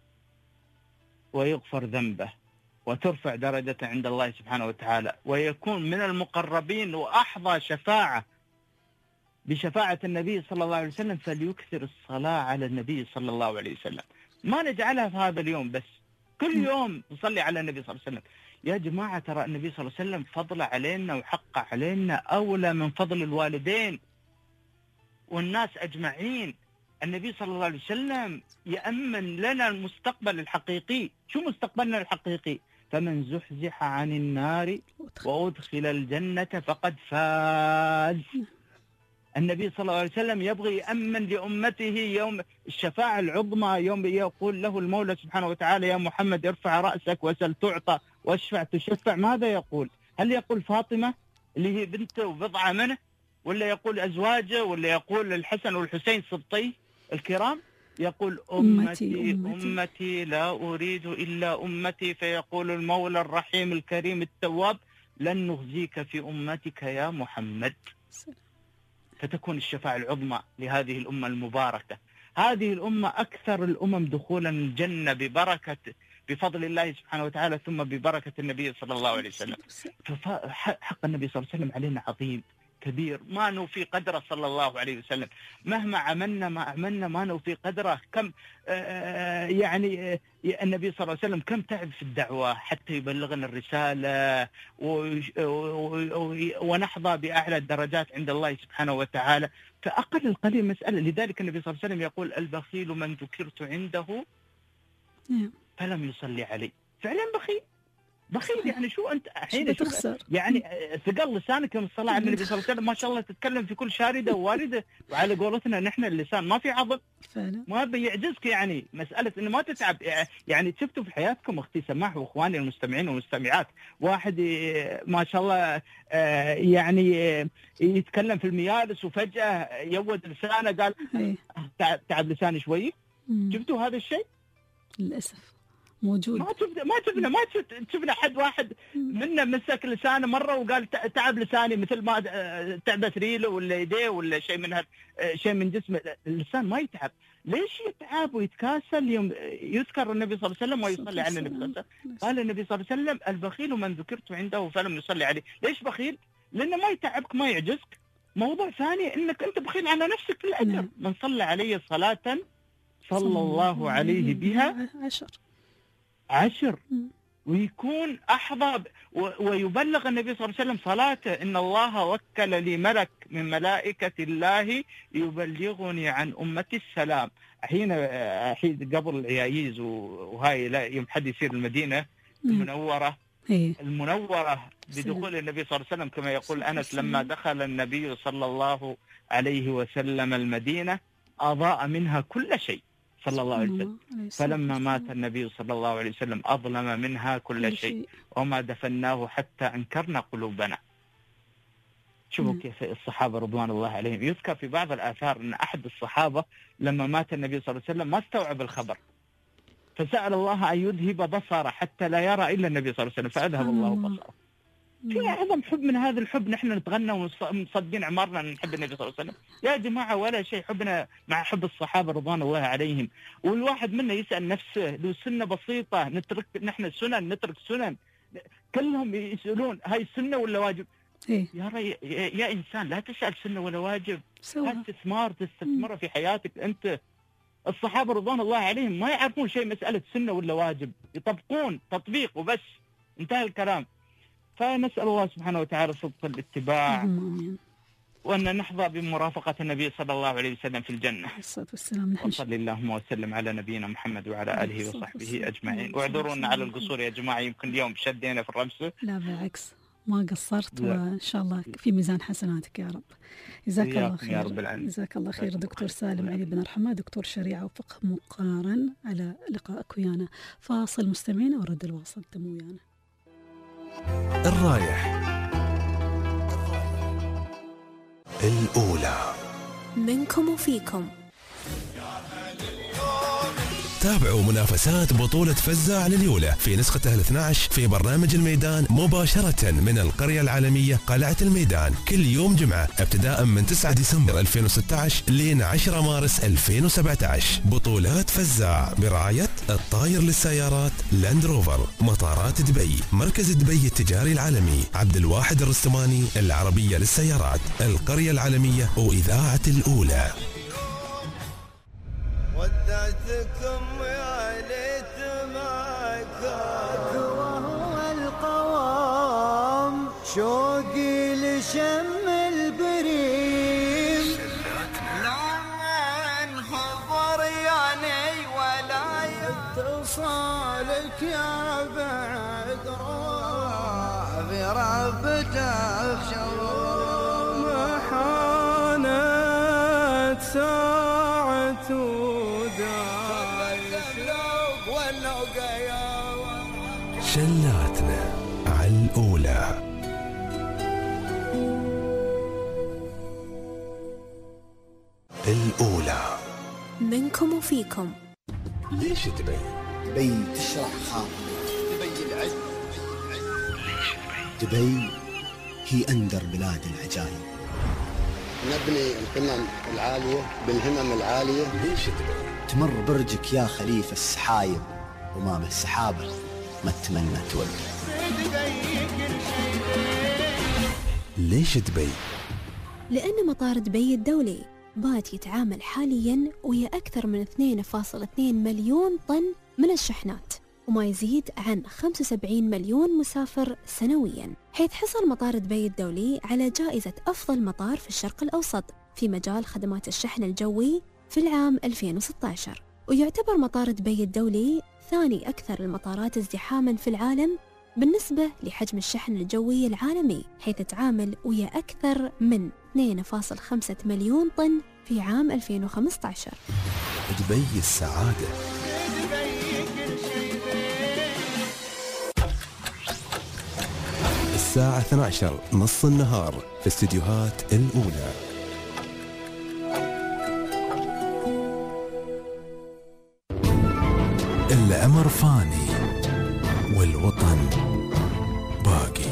ويغفر ذنبه وترفع درجته عند الله سبحانه وتعالى ويكون من المقربين وأحظى شفاعة بشفاعة النبي صلى الله عليه وسلم، فليكثر الصلاة على النبي صلى الله عليه وسلم. ما نجعلها في هذا اليوم بس، كل يوم نصلي على النبي صلى الله عليه وسلم. يا جماعة ترى النبي صلى الله عليه وسلم فضل علينا وحق علينا أولى من فضل الوالدين والناس أجمعين. النبي صلى الله عليه وسلم يأمن لنا المستقبل الحقيقي. شو مستقبلنا الحقيقي؟ فمن زحزح عن النار وأدخل الجنة فقد فاز. النبي صلى الله عليه وسلم يبغي يأمن لأمته يوم الشفاعة العظمى، يوم يقول له المولى سبحانه وتعالى يا محمد ارفع رأسك وسل تعطى واشفع تشفع. ماذا يقول؟ هل يقول فاطمة اللي هي بنته وبضعة منه، ولا يقول أزواجه، ولا يقول الحسن والحسين سبطيه الكرام؟ يقول أمتي لا أريد إلا أمتي. فيقول المولى الرحيم الكريم التواب لن نخزيك في أمتك يا محمد. فتكون الشفاعة العظمى لهذه الأمة المباركة. هذه الأمة أكثر الأمم دخولا الجنة بفضل الله سبحانه وتعالى، ثم ببركة النبي صلى الله عليه وسلم. فحق النبي صلى الله عليه وسلم علينا عظيم كبير، ما نوفي قدره صلى الله عليه وسلم. مهما عملنا ما نوفي قدره. كم يعني النبي صلى الله عليه وسلم كم تعب في الدعوة حتى يبلغنا الرسالة ونحظى بأعلى الدرجات عند الله سبحانه وتعالى. فأقل القليل مسألة. لذلك النبي صلى الله عليه وسلم يقول البخيل من ذكرت عنده فلم يصلي علي. فعلا بخيل يعني شو أنت حين تخسر يعني ثقل لسانك من الصلاة على النبي صلى الله عليه وسلم. ما شاء الله تتكلم في كل شاردة وواردة، وعلى قولتنا نحن اللسان ما في عظم فعلا، ما بيعجزك. يعني مسألة إنه ما تتعب. يعني شفتوا في حياتكم أختي سماح وإخواني المستمعين والمستمعات، واحد ما شاء الله يعني يتكلم في الميالس وفجأة يود لسانه قال تعب لساني شوي. شفتوا هذا الشيء؟ للأسف موجود. ما شفنا حد واحد منا مسك لسانه مرة وقال تعب لساني، مثل ما تعبت ريله ولا يديه ولا شيء من جسمه. اللسان ما يتعب. ليش يتعب ويتكاسل يوم يذكر النبي صلى الله عليه وسلم ويصلي على النبي صلى الله عليه وسلم؟ قال النبي صلى الله عليه وسلم البخيل من ذكرت عنده فلم يصلي عليه. ليش بخيل؟ لأنه ما يتعبك ما يعجزك. موضوع ثاني انك انت بخيل على نفسك في الأجر. من صلى علي صلاة صلى الله عليه بها 10 ويكون أحظى ويبلغ النبي صلى الله عليه وسلم صلاته إن الله وكل لي ملك من ملائكة الله يبلغني عن أمتي السلام. حين قبل العيايز وهاي يوم حد يصير المدينة المنورة بدخول النبي صلى الله عليه وسلم، كما يقول أنس لما دخل النبي صلى الله عليه وسلم المدينة أضاء منها كل شيء صلى الله عليه وسلم. فلما مات النبي صلى الله عليه وسلم أظلم منها كل شيء وما دفناه حتى أنكرنا قلوبنا. شوفوا كيف الصحابة رضوان الله عليهم. يذكر في بعض الآثار أن أحد الصحابة لما مات النبي صلى الله عليه وسلم ما استوعب الخبر، فسأل الله أن يذهب بصره حتى لا يرى إلا النبي صلى الله عليه وسلم، فأذهب الله بصره. في أعظم حب من هذا الحب. نحن نتغنى ومصدقين عمارنا أن نحب النبي صلى الله عليه وسلم يا جماعة، ولا شيء. حبنا مع حب الصحابة رضوان الله عليهم. والواحد منا يسأل نفسه لو سنة بسيطة نترك نحن سنن، نترك سنن. كلهم يسألون هاي سنة ولا واجب؟ يا إنسان لا تسأل سنة ولا واجب. هذا استثمار تستثمره في حياتك أنت. الصحابة رضوان الله عليهم ما يعرفون شيء مسألة سنة ولا واجب، يطبقون تطبيق وبس، انتهى الكلام. فنسأل الله سبحانه وتعالى صدق الاتباع وأن نحظى بمرافقة النبي صلى الله عليه وسلم في الجنة. وصلى اللهم وسلم على نبينا محمد وعلى آله وصحبه أجمعين. واعذرونا على القصور يا جماعة، يمكن اليوم شدينا في الرمسة. لا بالعكس ما قصرت، وإن شاء الله في ميزان حسناتك يا رب. جزاك الله خير. جزاك الله خير دكتور سالم علي بن رحمة، دكتور شريعة وفقه مقارن، على لقائك ويانا. فاصل مستمعين ورد الواصل تم ويانا. الرايح الأولى منكم وفيكم. تابعوا منافسات بطولة فزاع لليولة في نسختها 12 في برنامج الميدان مباشرة من القرية العالمية قلعة الميدان كل يوم جمعة ابتداء من 9 ديسمبر 2016 لين 10 مارس 2017. بطولات فزاع برعاية الطاير للسيارات لاند روفر، مطارات دبي، مركز دبي التجاري العالمي، عبد الواحد الرستماني، العربية للسيارات، القرية العالمية وإذاعة الأولى. ودعتكم يا ليت ما كان وهو القوام، شوقي لشم البريم لمن هو مالك يا بعد روح في ربته محانت ساعة ودايش شلاتنا على الأولى. الأولى منكم وفيكم. ليش دبي؟ دبي تشرح خاطري، دبي العز. ليش دبي؟ دبي هي أندر بلاد العجائب. نبني القمم العالية بالهمم العالية. ليش دبي؟ تمر برجك يا خليفة السحايب وما بالسحابة ما تتمنى توقف. ليش دبي؟ لأن مطار دبي الدولي بات يتعامل حالياً ويا أكثر من 2.2 مليون طن من الشحنات، وما يزيد عن 75 مليون مسافر سنوياً، حيث حصل مطار دبي الدولي على جائزة أفضل مطار في الشرق الأوسط في مجال خدمات الشحن الجوي في العام 2016. ويعتبر مطار دبي الدولي ثاني أكثر المطارات ازدحاماً في العالم بالنسبة لحجم الشحن الجوي العالمي، حيث تعامل ويا أكثر من 2.5 مليون طن في عام 2015. دبي السعادة. الساعة 12 نص النهار في استديوهات الأولى. الأمر فاني والوطن باقي.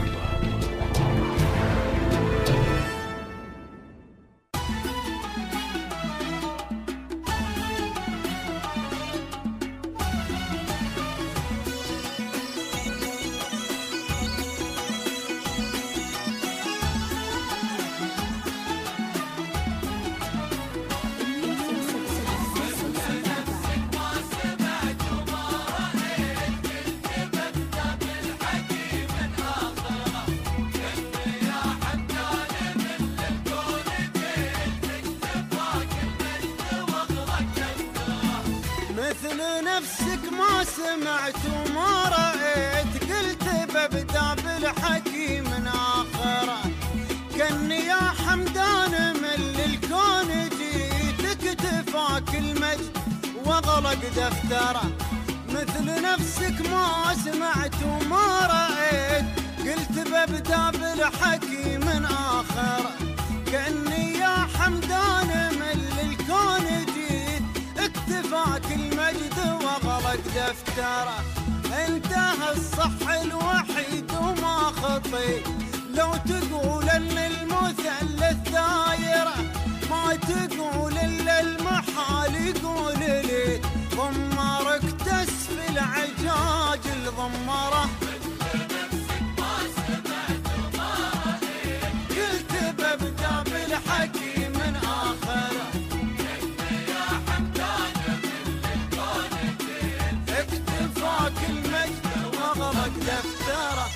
مثل نفسك ما سمعت وما رأيت، قلت ببدأ بالحكيم من آخره. كني يا حمدان من للكون جيتك تفاك المجد واغلق دفتره. مثل نفسك ما سمعت وما رأيت، قلت ببدأ بالحكيم من آخره. كني يا حمدان من للكون جيت اكتفاك المجد واغلق دفتره. انتهى الصح الوحيد وما خطي، لو تقول ان المثلث دايره ما تقول الا المحال يقول لي ضمرك تسفي العجاج الضمره. قلت ببدا بالحكي من اخره. اكتفاك المجد واغلق دفتره.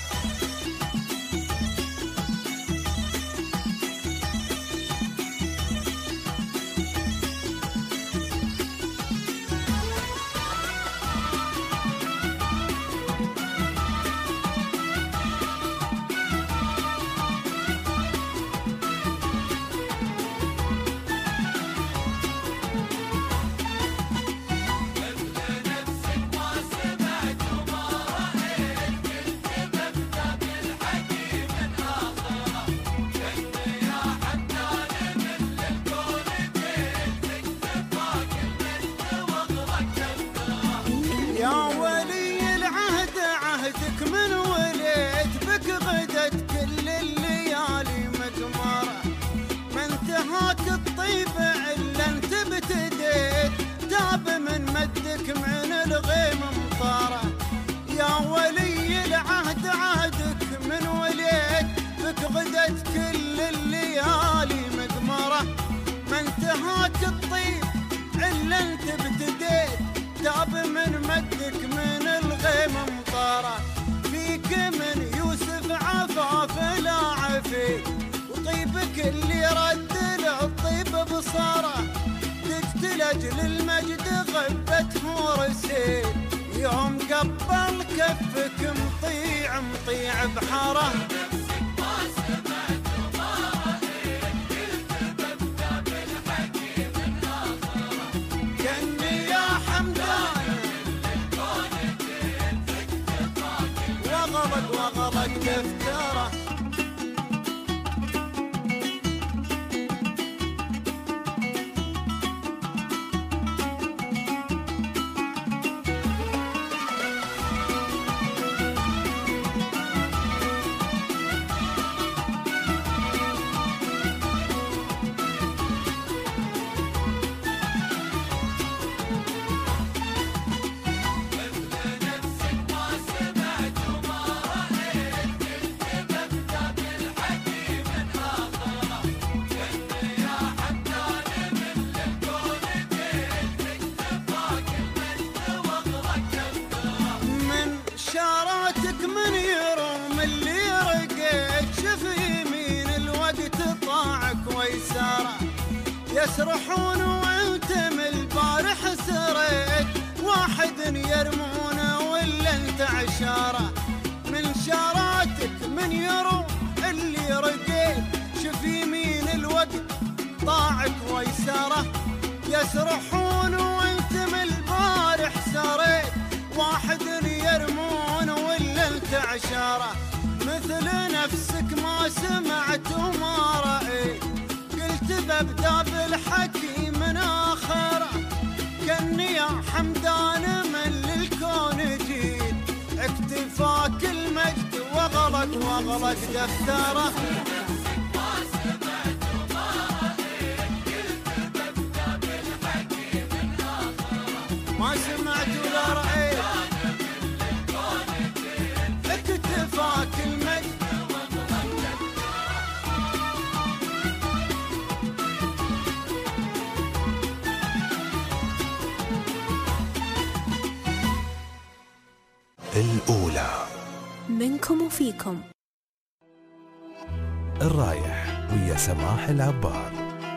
من الغيم مطاره يا ولي العهد، عهدك من وليت بك غدت كل الليالي مقمره. ما انتهاك الطيب الا انت ابتديت، تاب من مدك من الغيم مطاره. فيك من يوسف عفاف لا عفي، وطيبك اللي رد للطيب بصاره. دجت لاجل المجد غبت مورسين يوم قبل كفك مطيع مطيع بحره كأني يا حمدان وغلق دفتره يسرحون وانت من البارح سريت واحد يرمونه ولا انت عشاره من شاراتك من يروم اللي رقيت شوف يمين الوقت طاعك ويساره يسرحون وانت من البارح سريت واحد يرمونه ولا انت عشاره مثل نفسك ما سمعت وما رأيت قلت ببدا بالحكي من آخره كأني يا حمدان من للكون جيت اكتفاك المجد وغلق دفتره ما سمعت ولا رأيت اكتفاك المجد الأولى منكم وفيكم الرايح ويا سماح العبار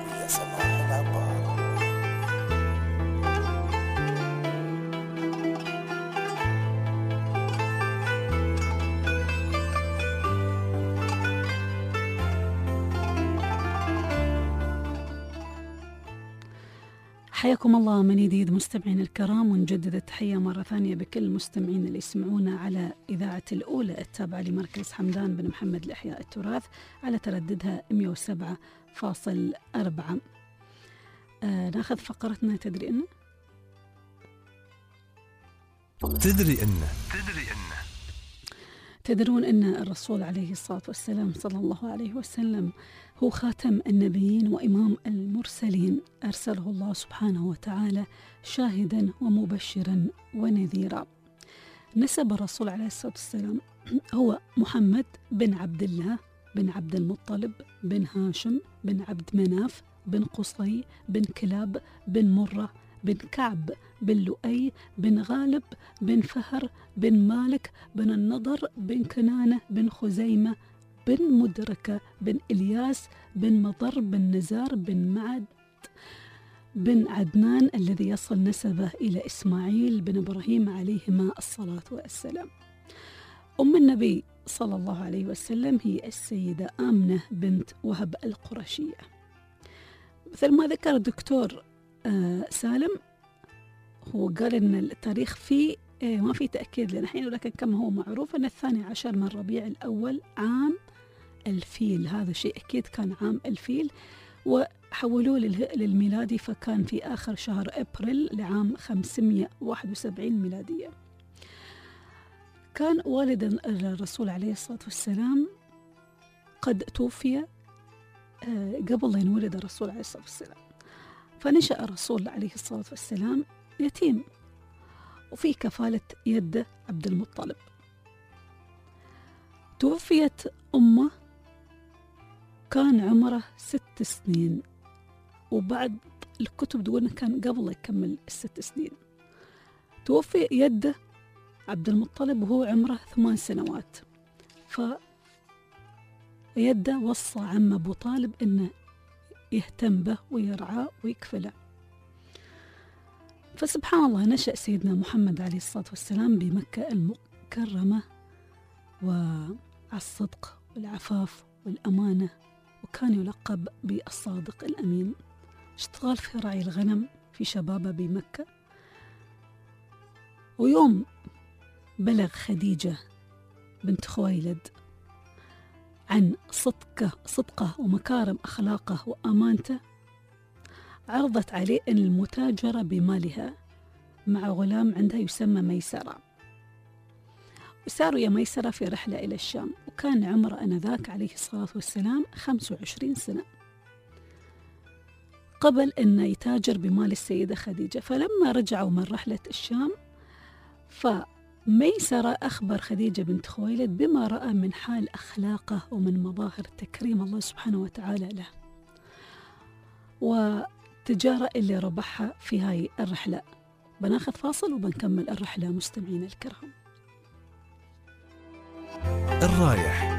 حياكم الله من جديد مستمعين الكرام، ونجدد التحية مرة ثانية بكل المستمعين اللي يسمعونا على إذاعة الأولى التابعة لمركز حمدان بن محمد لإحياء التراث على ترددها 107.4. ناخذ فقرتنا تدرون أن الرسول عليه الصلاة والسلام صلى الله عليه وسلم هو خاتم النبيين وإمام المرسلين، أرسله الله سبحانه وتعالى شاهدا ومبشرا ونذيرا. نسب الرسول عليه الصلاة والسلام هو محمد بن عبد الله بن عبد المطلب بن هاشم بن عبد مناف بن قصي بن كلاب بن مرة بن كعب بن لؤي بن غالب بن فهر بن مالك بن النضر بن كنانة بن خزيمة بن مدركة بن إلياس بن مضر بن نزار بن معد بن عدنان الذي يصل نسبه إلى إسماعيل بن إبراهيم عليهما الصلاة والسلام. أم النبي صلى الله عليه وسلم هي السيدة آمنة بنت وهب القرشية. مثل ما ذكر الدكتور سالم، هو قال إن التاريخ فيه ما في تأكيد لنحين، ولكن كما هو معروف أن 12 من ربيع الأول عام الفيل، هذا شيء أكيد كان عام الفيل، وحولوه للميلادي فكان في آخر شهر أبريل لعام 571 ميلادية. كان والد الرسول عليه الصلاة والسلام قد توفي قبل أن يولد الرسول عليه الصلاة والسلام، فنشأ الرسول عليه الصلاة والسلام يتيم وفي كفالة يد عبد المطلب. توفيت أمه كان عمره 6 سنين، وبعد الكتب تقول كان قبل يكمل 6 سنين. توفي يده عبد المطلب وهو عمره 8 سنوات، فيده وصى عم أبو طالب إنه يهتم به ويرعاه ويكفله. فسبحان الله نشأ سيدنا محمد عليه الصلاة والسلام بمكة المكرمة، وعلى الصدق والعفاف والأمانة، وكان يلقب بالصادق الأمين. اشتغل في رعي الغنم في شبابه بمكة. ويوم بلغ خديجة بنت خويلد عن صدقه ومكارم أخلاقه وأمانته، عرضت عليه أن المتاجرة بمالها مع غلام عندها يسمى ميسرة. وساروا يا ميسرة في رحلة إلى الشام، وكان عمره آنذاك عليه الصلاة والسلام 25 سنة، قبل أن يتاجر بمال السيدة خديجة. فلما رجعوا من رحلة الشام، فميسرة أخبر خديجة بنت خويلد بما رأى من حال أخلاقه ومن مظاهر تكريم الله سبحانه وتعالى له، والتجارة اللي ربحها في هاي الرحلة. بناخذ فاصل وبنكمل الرحلة مستمعين الكرام. الرايح.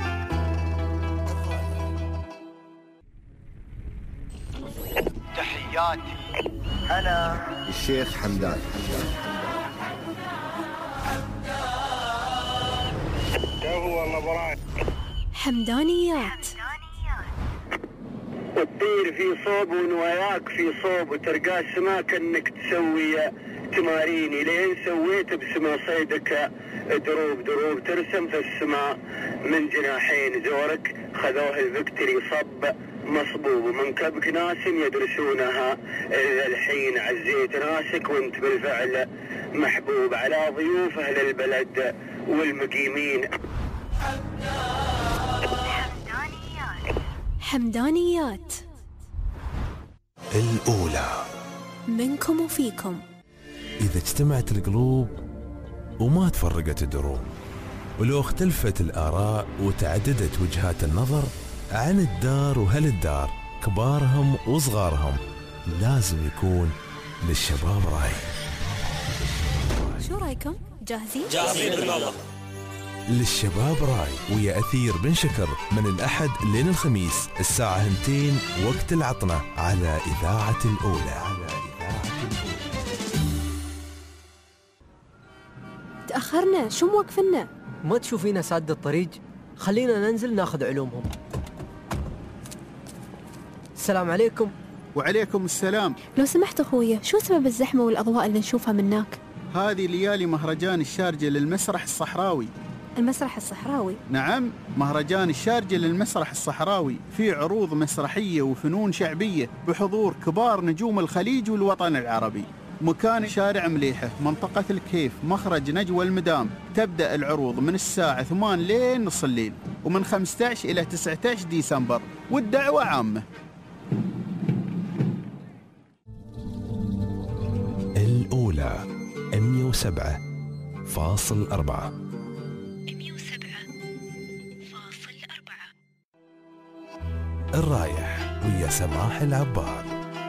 تحياتي أنا الشيخ حمدان. حمدانيات. تطير في صوب ونواياك في صوب، وترقى السما كأنك تسوي تمارين، لين سويت بسما صيدك دروب دروب ترسم في السماء من جناحين زورك، خذوه الفكتري صب مصبوب، ومن كبك ناس يدرسونها إذا الحين عزيت ناسك، وانت بالفعل محبوب على ضيوف أهل البلد والمقيمين. حمدانيات الأولى. منكم وفيكم. إذا اجتمعت القلوب وما تفرقت الدروب، ولو اختلفت الآراء وتعددت وجهات النظر عن الدار وهل الدار، كبارهم وصغارهم، لازم يكون للشباب رأي. شو رأيكم؟ جاهزين؟ جاهزين بالله. للشباب راي ويا أثير بن شكر من الأحد لين الخميس الساعة 2 وقت العطنة على إذاعة الأولى. تأخرنا، شو موقفنا؟ ما تشوفينا ساد الطريق؟ خلينا ننزل ناخذ علومهم. السلام عليكم. وعليكم السلام. لو سمحت أخويا، شو سبب الزحمة والأضواء اللي نشوفها منك؟ هذه ليالي مهرجان الشارجة للمسرح الصحراوي. المسرح الصحراوي؟ نعم، مهرجان الشارجة للمسرح الصحراوي، في عروض مسرحية وفنون شعبية بحضور كبار نجوم الخليج والوطن العربي. مكان شارع مليحة، منطقة الكيف، مخرج نجوى المدام. تبدأ العروض من الساعة 8 لين نص الليل، ومن 15 إلى 19 ديسمبر، والدعوة عامة. الأولى 107.4. الرايح ويا سماح العبار.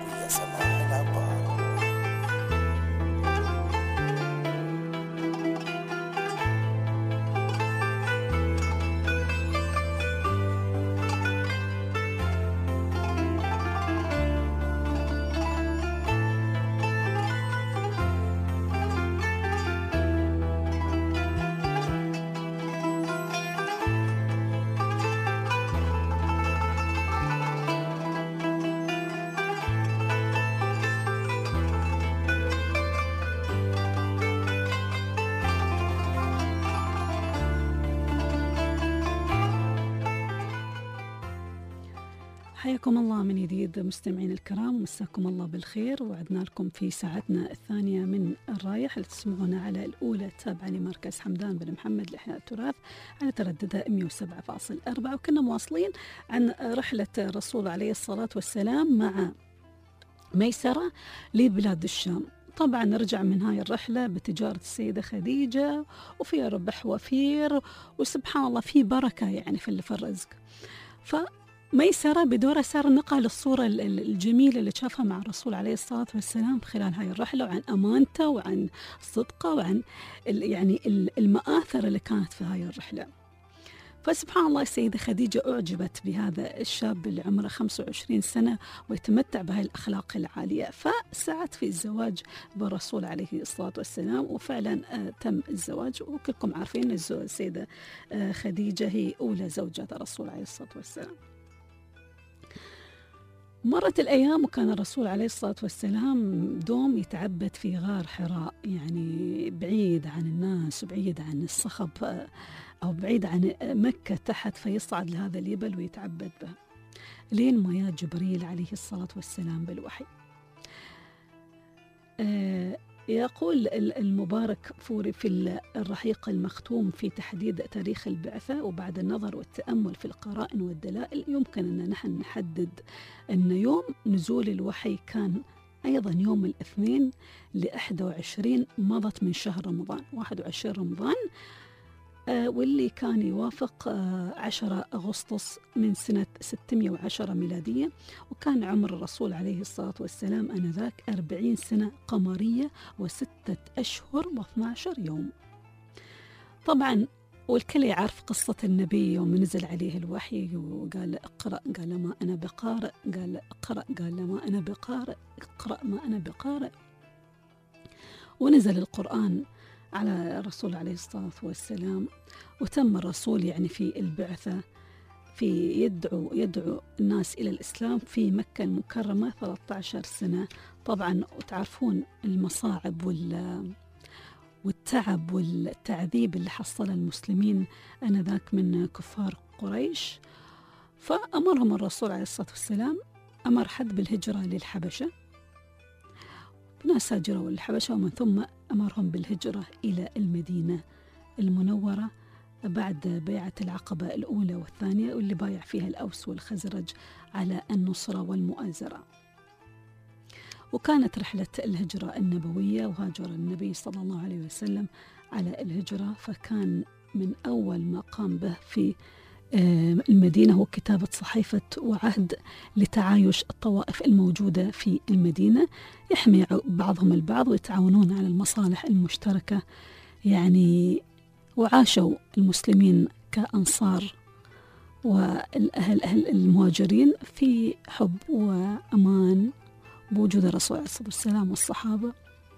حياكم الله من جديد مستمعين الكرام، ومساكم الله بالخير. وعدنا لكم في ساعتنا الثانية من الرايح اللي تسمعونا على الأولى التابعة لمركز حمدان بن محمد لإحياء التراث على ترددها 107.4. وكنا مواصلين عن رحلة الرسول عليه الصلاة والسلام مع ميسرة لبلاد الشام. طبعا نرجع من هاي الرحلة بتجارة السيدة خديجة، وفيها ربح وفير، وسبحان الله في بركة يعني في الرزق. ميسرة بدورة صار نقل الصورة الجميلة اللي شافها مع الرسول عليه الصلاة والسلام خلال هاي الرحلة، وعن أمانته وعن صدقه وعن يعني المآثر اللي كانت في هاي الرحلة. فسبحان الله السيدة خديجة أعجبت بهذا الشاب اللي عمره 25 سنة ويتمتع بهاي الأخلاق العالية، فسعت في الزواج بالرسول عليه الصلاة والسلام، وفعلا تم الزواج. وكلكم عارفين السيدة خديجة هي أولى زوجات الرسول عليه الصلاة والسلام. مرت الأيام وكان الرسول عليه الصلاة والسلام دوم يتعبد في غار حراء، يعني بعيد عن الناس وبعيد عن الصخب أو بعيد عن مكة تحت، فيصعد لهذا الجبل ويتعبد به لين ما يا جبريل عليه الصلاة والسلام بالوحي. يقول المبارك فوري في الرحيق المختوم في تحديد تاريخ البعثة، وبعد النظر والتأمل في القرائن والدلائل يمكن أن نحن نحدد أن يوم نزول الوحي كان أيضا يوم الاثنين ل21 مضت من شهر رمضان، 21 رمضان، واللي كان يوافق 10 أغسطس من سنة 610 ميلادية، وكان عمر الرسول عليه الصلاة والسلام آنذاك 40 سنة قمرية و6 أشهر و12 يوم. طبعا والكل يعرف قصة النبي يوم نزل عليه الوحي وقال اقرأ، قال ما أنا بقارئ، قال اقرأ، قال ما أنا بقارئ، اقرأ ما أنا بقارئ. ونزل القرآن على الرسول عليه الصلاة والسلام، وتم الرسول يعني في البعثة في يدعو الناس إلى الإسلام في مكة المكرمة 13 سنة. طبعا وتعرفون المصاعب والتعب والتعذيب اللي حصل المسلمين آنذاك من كفار قريش، فأمرهم الرسول عليه الصلاة والسلام، أمر حد بالهجرة للحبشة، ناس هاجروا للحبشة، ومن ثم أمرهم بالهجرة إلى المدينة المنورة بعد بيعة العقبة الأولى والثانية، واللي بايع فيها الأوس والخزرج على النصرة والمؤازرة. وكانت رحلة الهجرة النبوية، وهاجر النبي صلى الله عليه وسلم على الهجرة، فكان من أول ما قام به في المدينة هو كتابة صحيفة وعهد لتعايش الطوائف الموجودة في المدينة، يحمي بعضهم البعض ويتعاونون على المصالح المشتركة يعني. وعاشوا المسلمين كأنصار والأهل المهاجرين في حب وأمان بوجود الرسول عليه الصلاة والسلام والصحابة.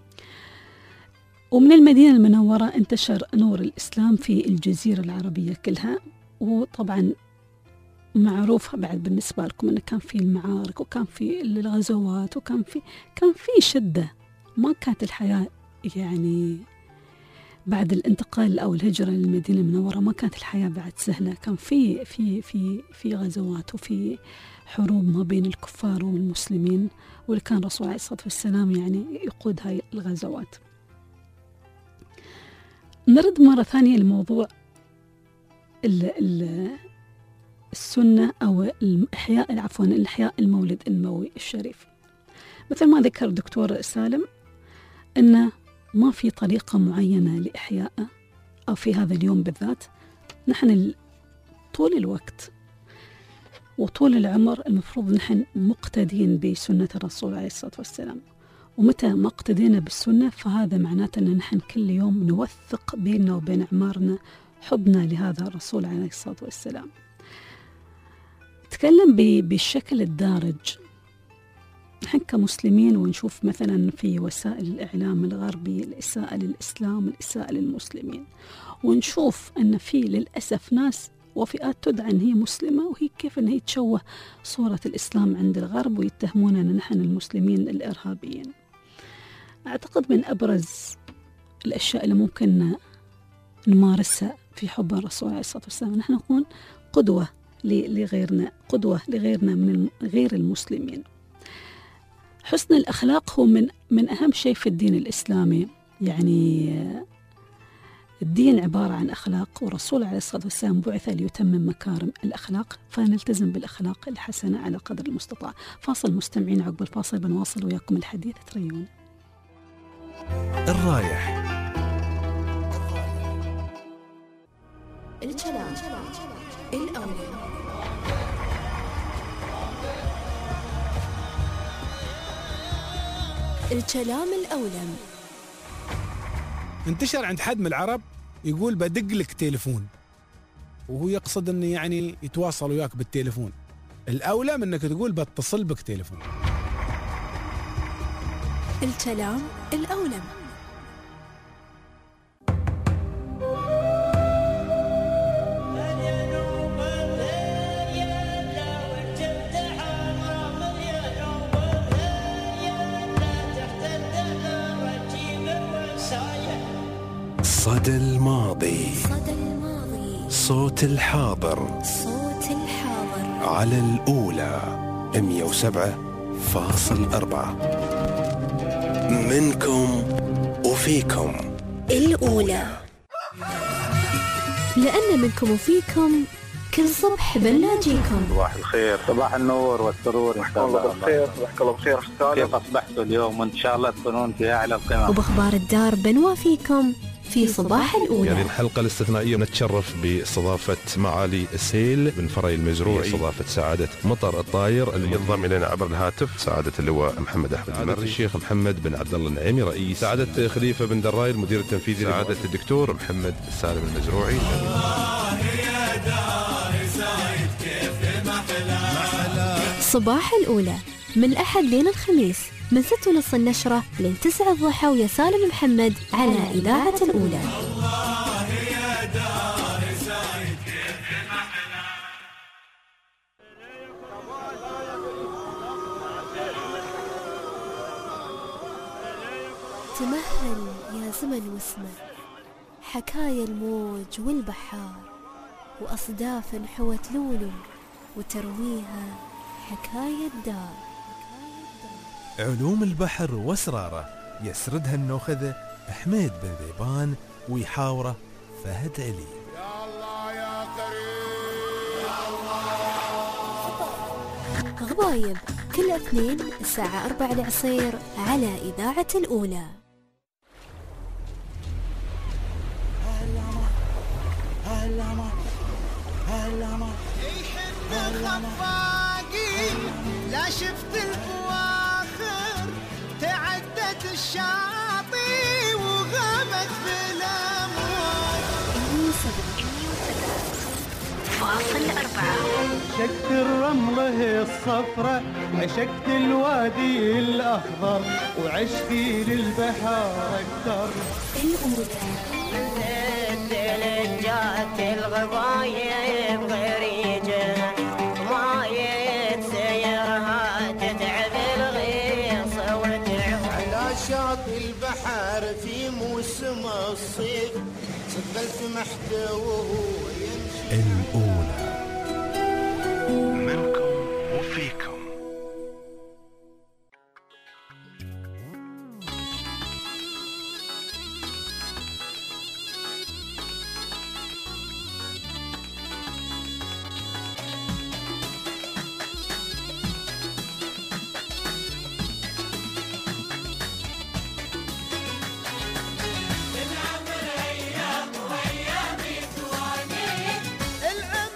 ومن المدينة المنورة انتشر نور الإسلام في الجزيرة العربية كلها. وطبعا معروف بعد بالنسبة لكم أنه كان في المعارك وكان في الغزوات وكان في شدة. ما كانت الحياة يعني بعد الانتقال أو الهجرة للمدينة المنورة ما كانت الحياة بعد سهلة، كان في غزوات وفي حروب ما بين الكفار والمسلمين، واللي كان الرسول عليه الصلاة والسلام يعني يقود هاي الغزوات. نرد مرة ثانية لموضوع السنة أو الإحياء المولد النبوي الشريف. مثل ما ذكر الدكتور سالم أن ما في طريقة معينة لإحيائه أو في هذا اليوم بالذات. نحن طول الوقت وطول العمر المفروض نحن مقتدين بسنة الرسول عليه الصلاة والسلام، ومتى ما اقتدينا بالسنة فهذا معناته أن نحن كل يوم نوثق بيننا وبين أعمارنا حبنا لهذا الرسول عليه الصلاة والسلام. نتكلم بالشكل الدارج نحن كمسلمين، ونشوف مثلا في وسائل الإعلام الغربي الإساءة للإسلام، الإساءة للمسلمين، ونشوف أن في للأسف ناس وفئات تدعى أن هي مسلمة وهي كيف أن هي تشوه صورة الإسلام عند الغرب ويتهموننا نحن المسلمين الإرهابيين. أعتقد من أبرز الأشياء اللي ممكن نمارسها في حب الرسول عليه الصلاة والسلام نحن نكون قدوة لغيرنا من غير المسلمين. حسن الأخلاق هو من أهم شيء في الدين الإسلامي. يعني الدين عبارة عن أخلاق، والرسول عليه الصلاة والسلام بعث ليتمم مكارم الأخلاق، فنلتزم بالأخلاق الحسنة على قدر المستطاع. فاصل مستمعين، عقب الفاصل بنواصل وياكم الحديث. تريون الرايح الكلام الأولى. الكلام الأولم. انتشر عند حد من العرب يقول بدق لك تليفون، وهو يقصد انه يعني يتواصل وياك بالتليفون، الاولى من انك تقول بتصل بك تليفون. الكلام الأولى. صدى الماضي، صوت الحاضر، على الأولى 107.4. منكم وفيكم الأولى، لأن منكم وفيكم كل صبح بنلاقيكم. صباح الخير، صباح النور والسرور، ان شاء الله بالخير. صباحك الله بخير. كيف اصبحتوا اليوم؟ وان شاء الله تكونون في اعلى القمم. وباخبار الدار بنوافيكم في صباح الأولى. هذه الحلقة الاستثنائية نتشرف باستضافة معالي السيل بن فري المزروعي، استضافة سعادة مطر الطاير، المنضم إلينا عبر الهاتف سعادة اللواء محمد أحمد المري، الشيخ محمد بن عبد الله النعيمي رئيس، سعادة خليفة بن دراي المدير التنفيذي، سعادة الدكتور محمد السالم المزروعي. صباح الأولى من الأحد لين الخميس من 6:30 النشرة لين 9 الضحى، ويا سالم محمد على إذاعة الأولى. تمهل يا زمن واسمع حكايا الموج والبحار، وأصداف حوت لولو وترويها حكاية الدار. علوم البحر واسراره يسردها النوخذة حميد بن ذيبان، ويحاوره فهد علي. يا الله يا كريم يا الله. غبايب كل اثنين الساعة 4 العصير على إذاعة الأولى. لا شفت البواخر تعدت الشاطئ وغابت بالامواج. 107.4. عشقت الرمله الصفرة، عشقت الوادي الاخضر، وعشتي للبحر اكثر. جات الغضايب غريجه، ما يتسيرها تتعب الغيص وتعوم. على شاطئ البحر في موسم الصيف سجلت محتوى الأولى. منكم وفيكم. العمر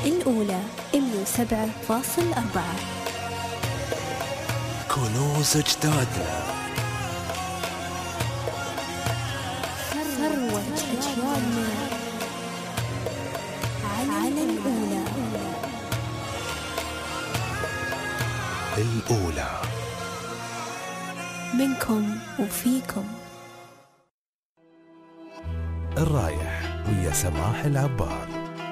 الأولى 107.4. كنوز أجدادنا، ثروة أجيالنا على الأولى. الأولى منكم وفيكم. الرايح ويا سماح العبار.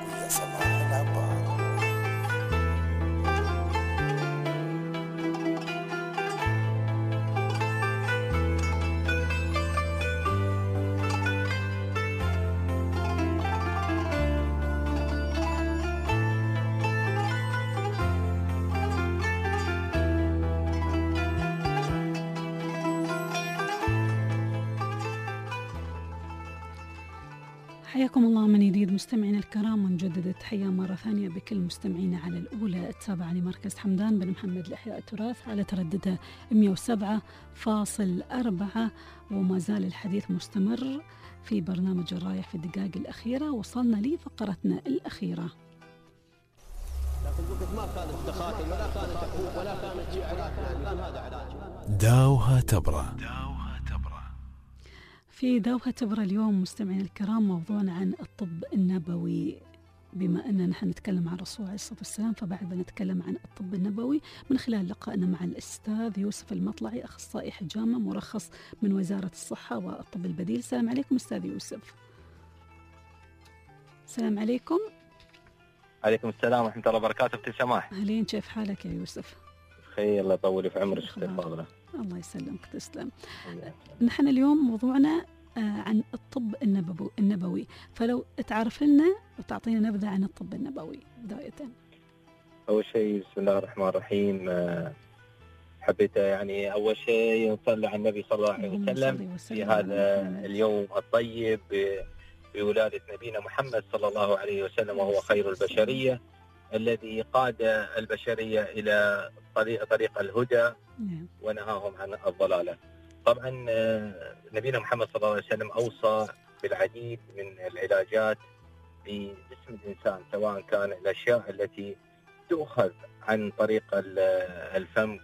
حياكم الله من جديد مستمعينا الكرام، ونجدد التحية مرة ثانية بكل مستمعينا على الأولى التابعة لمركز حمدان بن محمد لإحياء التراث على ترددها 107.4. وما زال الحديث مستمر في برنامج الرايح في الدقائق الأخيرة. وصلنا لفقرتنا الأخيرة. داوها تبرة. في داوها تبرة اليوم مستمعينا الكرام موضوعنا عن الطب النبوي. بما أننا نحن نتكلم عن الرسول عليه الصلاة والسلام، فبعد بنتكلم عن الطب النبوي من خلال لقائنا مع الأستاذ يوسف المطلعي، أخصائي حجامة مرخص من وزارة الصحة والطب البديل. السلام عليكم أستاذ يوسف. السلام عليكم. عليكم السلام ورحمة الله وبركاته. أختي سماح، أهلين، كيف حالك يا يوسف؟ بخير، الله يطول في عمرك أختي الفاضلة. الله يسلمك، تسلم. نحن اليوم موضوعنا عن الطب النبوي، فلو تعرف لنا وتعطينا نبذة عن الطب النبوي بداية. أول شيء بسم الله الرحمن الرحيم، حبيت يعني أول شيء نصلي على النبي صلى الله عليه وسلم في هذا اليوم الطيب بولادة نبينا محمد صلى الله عليه وسلم، وهو خير البشرية الذي قاد البشرية إلى طريق الهدى ونهاهم عن الضلالة. طبعا نبينا محمد صلى الله عليه وسلم أوصى بالعديد من العلاجات بجسم الإنسان، سواء كان الأشياء التي تؤخذ عن طريق الفم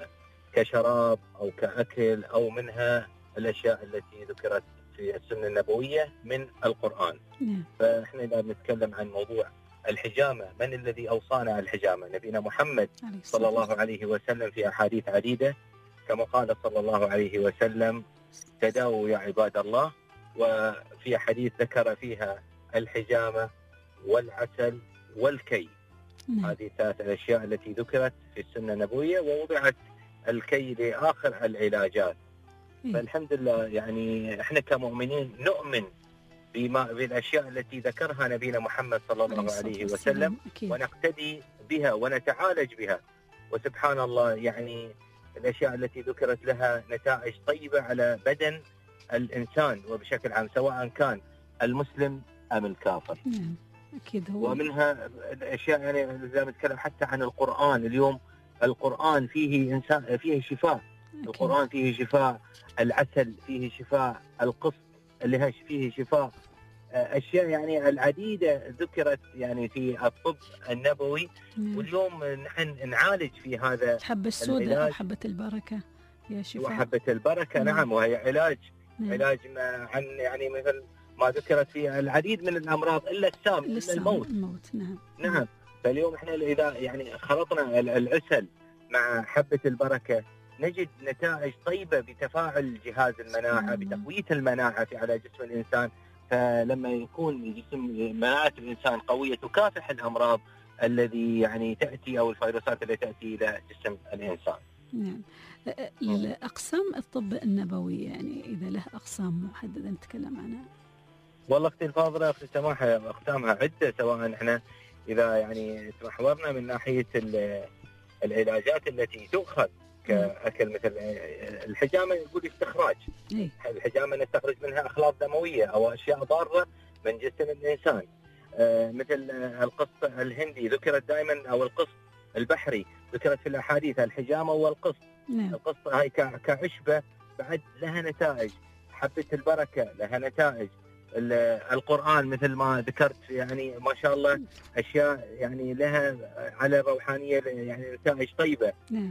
كشراب أو كأكل، أو منها الأشياء التي ذكرت في السنة النبوية من القرآن. فإحنا إذا نتكلم عن موضوع الحجامة، من الذي أوصانا على الحجامة؟ نبينا محمد صلى الله عليه وسلم في أحاديث عديدة، كما قال صلى الله عليه وسلم: تداووا يا عباد الله. وفي حديث ذكر فيها الحجامة والعسل والكي. هذه ثلاث الأشياء التي ذكرت في السنة النبوية، ووضعت الكي لآخر العلاجات. فالحمد لله يعني احنا كمؤمنين نؤمن بالأشياء التي ذكرها نبينا محمد صلى الله عليه وسلم، ونقتدي بها ونتعالج بها. وسبحان الله يعني الأشياء التي ذكرت لها نتائج طيبة على بدن الإنسان وبشكل عام، سواء كان المسلم أم الكافر. أكيد هو. ومنها الأشياء يعني إذا نتكلم حتى عن القرآن، اليوم القرآن فيه شفاء. القرآن فيه شفاء، العسل فيه شفاء، القسط اللي فيه شفاء. أشياء يعني العديدة ذكرت يعني في الطب النبوي. واليوم نحن نعالج في هذا حبة السوداء وحبة البركة يا شفاء. وحبة البركة نعم، وهي علاج عن يعني مثل ما ذكرت في العديد من الأمراض إلا السام، إلا الموت. نعم. فاليوم احنا إذا يعني خلطنا العسل مع حبة البركة نجد نتائج طيبة بتفاعل جهاز المناعة، بتقوية المناعة على جسم الإنسان. فلما يكون مناعة الإنسان قوية تكافح الأمراض الذي يعني تأتي أو الفيروسات التي تأتي إلى جسم الإنسان. نعم. الأقسام الطب النبوي يعني إذا له أقسام محددة نتكلم عنها. والله أختي الفاضلة، أختي سماحة، أقسامها عدة، سواء إحنا إذا يعني تمحورنا من ناحية العلاجات التي تؤخذ كأكل، مثل الحجامة يقول استخراج. الحجامة نستخرج منها أخلاط دموية أو أشياء ضارة من جسم الإنسان. مثل القسط الهندي ذكرت دائما، أو القسط البحري ذكرت في الأحاديث، الحجامة والقسط. القسط هاي كعشبة بعد لها نتائج، حبة البركة لها نتائج، القرآن مثل ما ذكرت، يعني ما شاء الله أشياء يعني لها على روحانية يعني نتائج طيبة.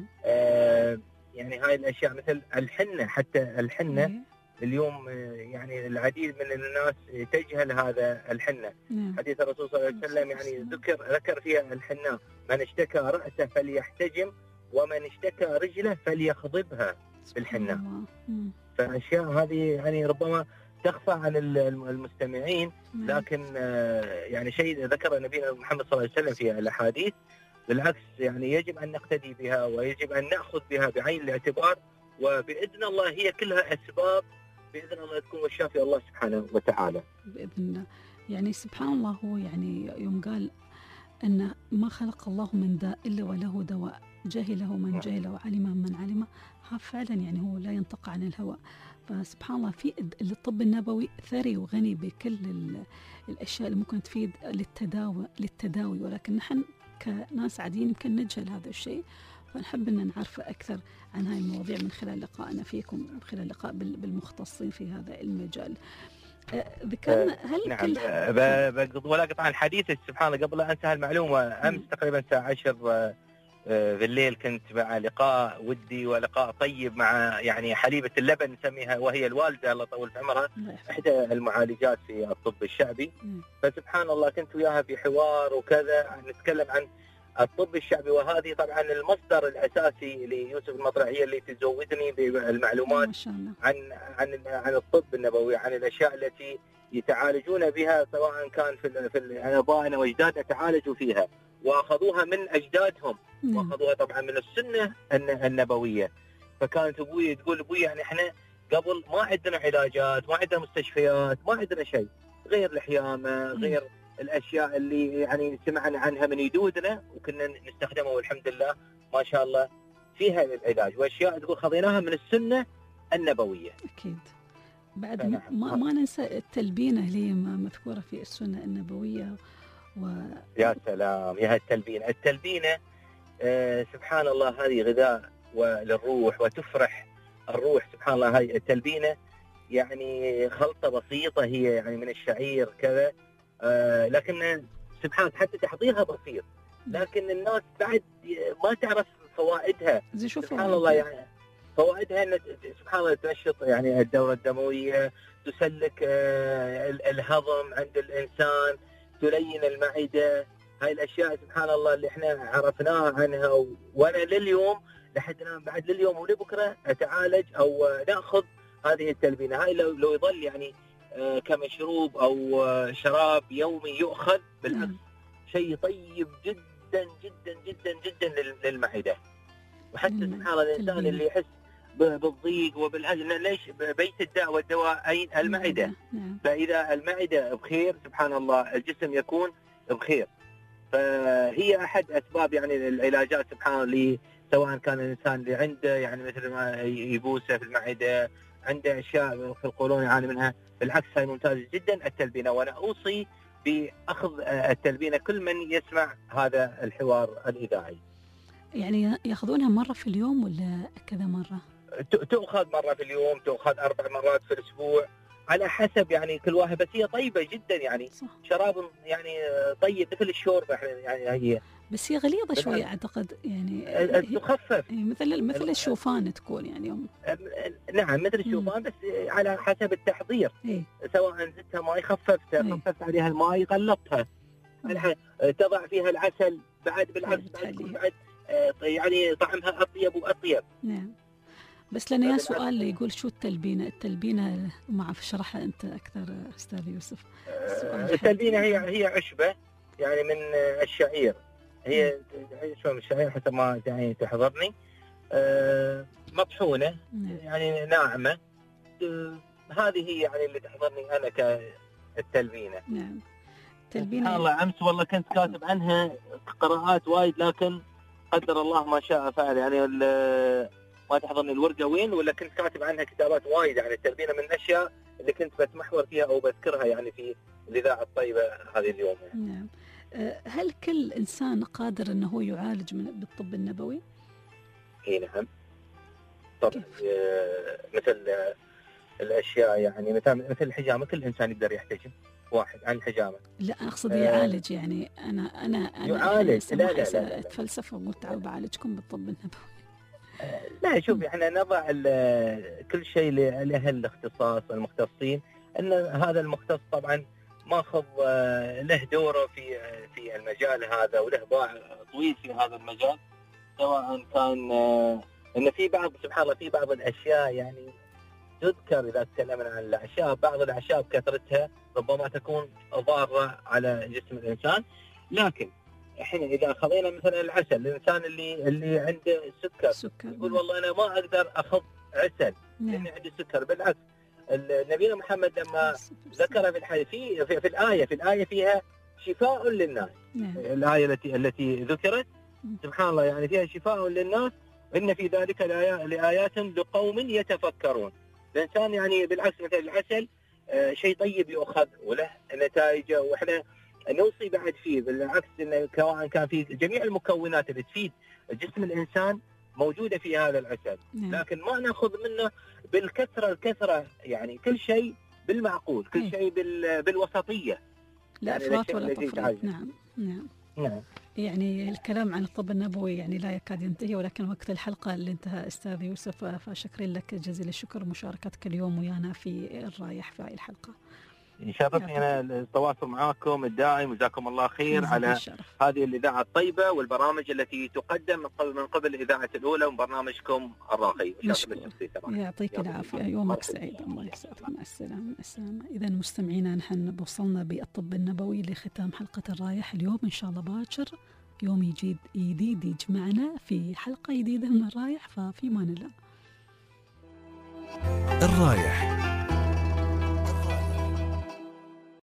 يعني هاي الأشياء مثل الحنة، حتى الحنة اليوم يعني العديد من الناس تجهل هذا الحنة. حديث الرسول صلى الله عليه وسلم يعني ذكر فيها الحنة: من اشتكى رأسه فليحتجم، ومن اشتكى رجله فليخضبها بالحنة. فأشياء هذه يعني ربما تخفى عن المستمعين، لكن يعني شيء ذكر نبينا محمد صلى الله عليه وسلم في الأحاديث، بالعكس يعني يجب أن نقتدي بها ويجب أن نأخذ بها بعين الاعتبار، وبإذن الله هي كلها أسباب بإذن الله تكون وشافي الله سبحانه وتعالى بإذن الله. يعني سبحان الله، هو يعني يوم قال أن ما خلق الله من داء إلا وله دواء، جهله من جهله وعلمه من علمه. ها فعلا يعني هو لا ينطق عن الهوى. فسبحان الله في الطب النبوي ثري وغني بكل الأشياء اللي ممكن تفيد للتداوي، ولكن نحن كناس عاديين يمكن نجهل هذا الشيء، فنحب أن نعرف أكثر عن هاي المواضيع من خلال لقائنا فيكم، من خلال لقاء بالمختصين في هذا المجال. ذكرنا هل نعم ولا قطع الحديث سبحان الله. قبل أن أنسى المعلومة، أمس تقريبا الساعة 10 بالليل كنت مع لقاء ودي ولقاء طيب مع يعني حليبة اللبن نسميها، وهي الوالدة الله يطول في عمرها، إحدى المعالجات في الطب الشعبي. فسبحان الله كنت وياها في حوار وكذا نتكلم عن الطب الشعبي، وهذه طبعا المصدر الأساسي ليوسف المطرع، هي اللي تزودني بالمعلومات عن الطب النبوي، عن الأشياء التي يتعالجون بها، سواء كان في آبائنا وأجدادنا تعالجوا فيها واخذوها من اجدادهم، واخذوها طبعا من السنه النبويه. فكانت ابوي تقول ابوي يعني احنا قبل ما عندنا علاجات، ما عندنا مستشفيات، ما عندنا شيء غير الحيامه، غير الاشياء اللي يعني سمعنا عنها من جدودنا وكنا نستخدمها، والحمد لله ما شاء الله فيها العلاج، واشياء تقول خذيناها من السنه النبويه. اكيد. بعد ما ننسى التلبينه اللي مذكوره في السنه النبويه. يا سلام يا التلبينة سبحان الله، هذه غذاء للروح وتفرح الروح سبحان الله. هذه التلبينة يعني خلطة بسيطة، هي يعني من الشعير كذا، لكن سبحان حتى تحضيرها بسيط، لكن الناس بعد ما تعرف فوائدها. سبحان الله يعني فوائدها أن سبحان الله تنشط يعني الدورة الدموية، تسلك الهضم عند الإنسان، تلين المعدة. هاي الأشياء سبحان الله اللي احنا عرفناها عنها، وأنا لليوم لحد الآن بعد لليوم ولبكرة أتعالج أو نأخذ هذه التلبينة. هاي لو يظل يعني كمشروب أو شراب يومي يؤخذ، بالعكس شيء طيب جدا جدا جدا جدا للمعدة. وحتى سبحان الله الإنسان اللي يحس بالضيق وبالهجن، ليش بيت الداء والدواء أين المعدة؟ فإذا المعدة بخير سبحان الله الجسم يكون بخير. فهي أحد أسباب يعني العلاجات سبحان الله، سواء كان الإنسان اللي عنده يعني مثل ما يبوسه في المعدة، عنده أشياء في القولون يعاني منها، بالعكس هاي ممتازة جدا التلبينة. وأنا أوصي بأخذ التلبينة كل من يسمع هذا الحوار الإذاعي. يعني يأخذونها مرة في اليوم ولا كذا مرة؟ تؤخذ مرة في اليوم، تؤخذ 4 مرات في الأسبوع، على حسب يعني كل واحد. بس هي طيبة جدا يعني صح. شراب يعني طيب مثل الشوربة يعني هي، بس هي غليظة شوية أعتقد يعني تخفف مثل الشوفان تكون يعني يوم. نعم مثل الشوفان، بس على حسب التحضير. سواء زدتها ماء خففت عليها الماء غلطتها، تضع فيها العسل بعد، بالعكس بعد يعني طعمها أطيب وأطيب. نعم. بس لنا يا سؤال يقول شو التلبينة مع شرحها أنت أكثر أستاذ يوسف. التلبينة هي عشبة يعني من الشعير، هي عشبة من الشعير حسب ما يعني تحضرني، مطحونة يعني ناعمة. هذه هي يعني اللي تحضرني أنا كالتلبينة. نعم. سبحان الله أمس والله كنت كاتب عنها قراءات وايد، لكن قدر الله ما شاء فعل يعني ما تحضرني الورقة وين، ولا كنت كاتب عنها كتابات وايد. يعني التلبينة من الأشياء اللي كنت بتمحور فيها أو بذكرها يعني في الإذاعة الطيبة هذه اليوم يعني. نعم. هل كل إنسان قادر أنه يعالج بالطب النبوي؟ نعم طبعا. مثل اشياء يعني مثل الحجامه، كل انسان يقدر يحتجم واحد عن الحجامه. لا اقصد يعالج، يعني انا يعالج. لا اتفلسف وقلت تعال بعالجكم بالطب النبوي. لا شوف، احنا نضع كل شيء لاهل الاختصاص والمختصين، ان هذا المختص طبعا ماخذ له دوره في المجال هذا، وله باع طويل في هذا المجال، سواء كان ان في بعض سبحان الله في بعض الاشياء يعني تذكر اذا تكلمنا عن الاعشاب، بعض الاعشاب كثرتها ربما تكون ضاره على جسم الانسان، لكن احنا اذا خذينا مثلا العسل، الانسان اللي عنده سكر يقول والله انا ما اقدر اخذ عسل لاني عندي سكر. بالعكس نبينا محمد لما ذكر في الايه فيها شفاء للناس. الايه التي ذكرت سبحان الله يعني فيها شفاء للناس، ان في ذلك لآيات لقوم يتفكرون. الانسان يعني بالعكس مثل العسل شيء طيب يؤخذ وله نتائجه، واحنا نوصي بعد فيه بالعكس انه سواء كان في جميع المكونات اللي تفيد جسم الانسان موجوده في هذا العسل، لكن ما ناخذ منه بالكثره، يعني كل شيء بالمعقول، كل شيء بالوسطيه، لا افراط ولا تفريط. نعم. يعني الكلام عن الطب النبوي يعني لا يكاد ينتهي، ولكن وقت الحلقه اللي انتهى استاذ يوسف، فشكرا لك جزيل الشكر مشاركتك اليوم ويانا في الرايح في هذه الحلقه. يشرفني انا التواصل معكم الدائم، جزاكم الله خير على هذه الاذاعه الطيبه والبرامج التي تقدم من قبل الاذاعه الاولى وبرنامجكم الراقي. يعطيك العافيه، يومك سعيد، الله يسعدك، مع السلامه. اذا مستمعينا نحن وصلنا بالطب النبوي لختام حلقه الرايح اليوم، ان شاء الله باكر يوم جديد يجمعنا في حلقه جديده من الرايح، ففي امان الله. الرايح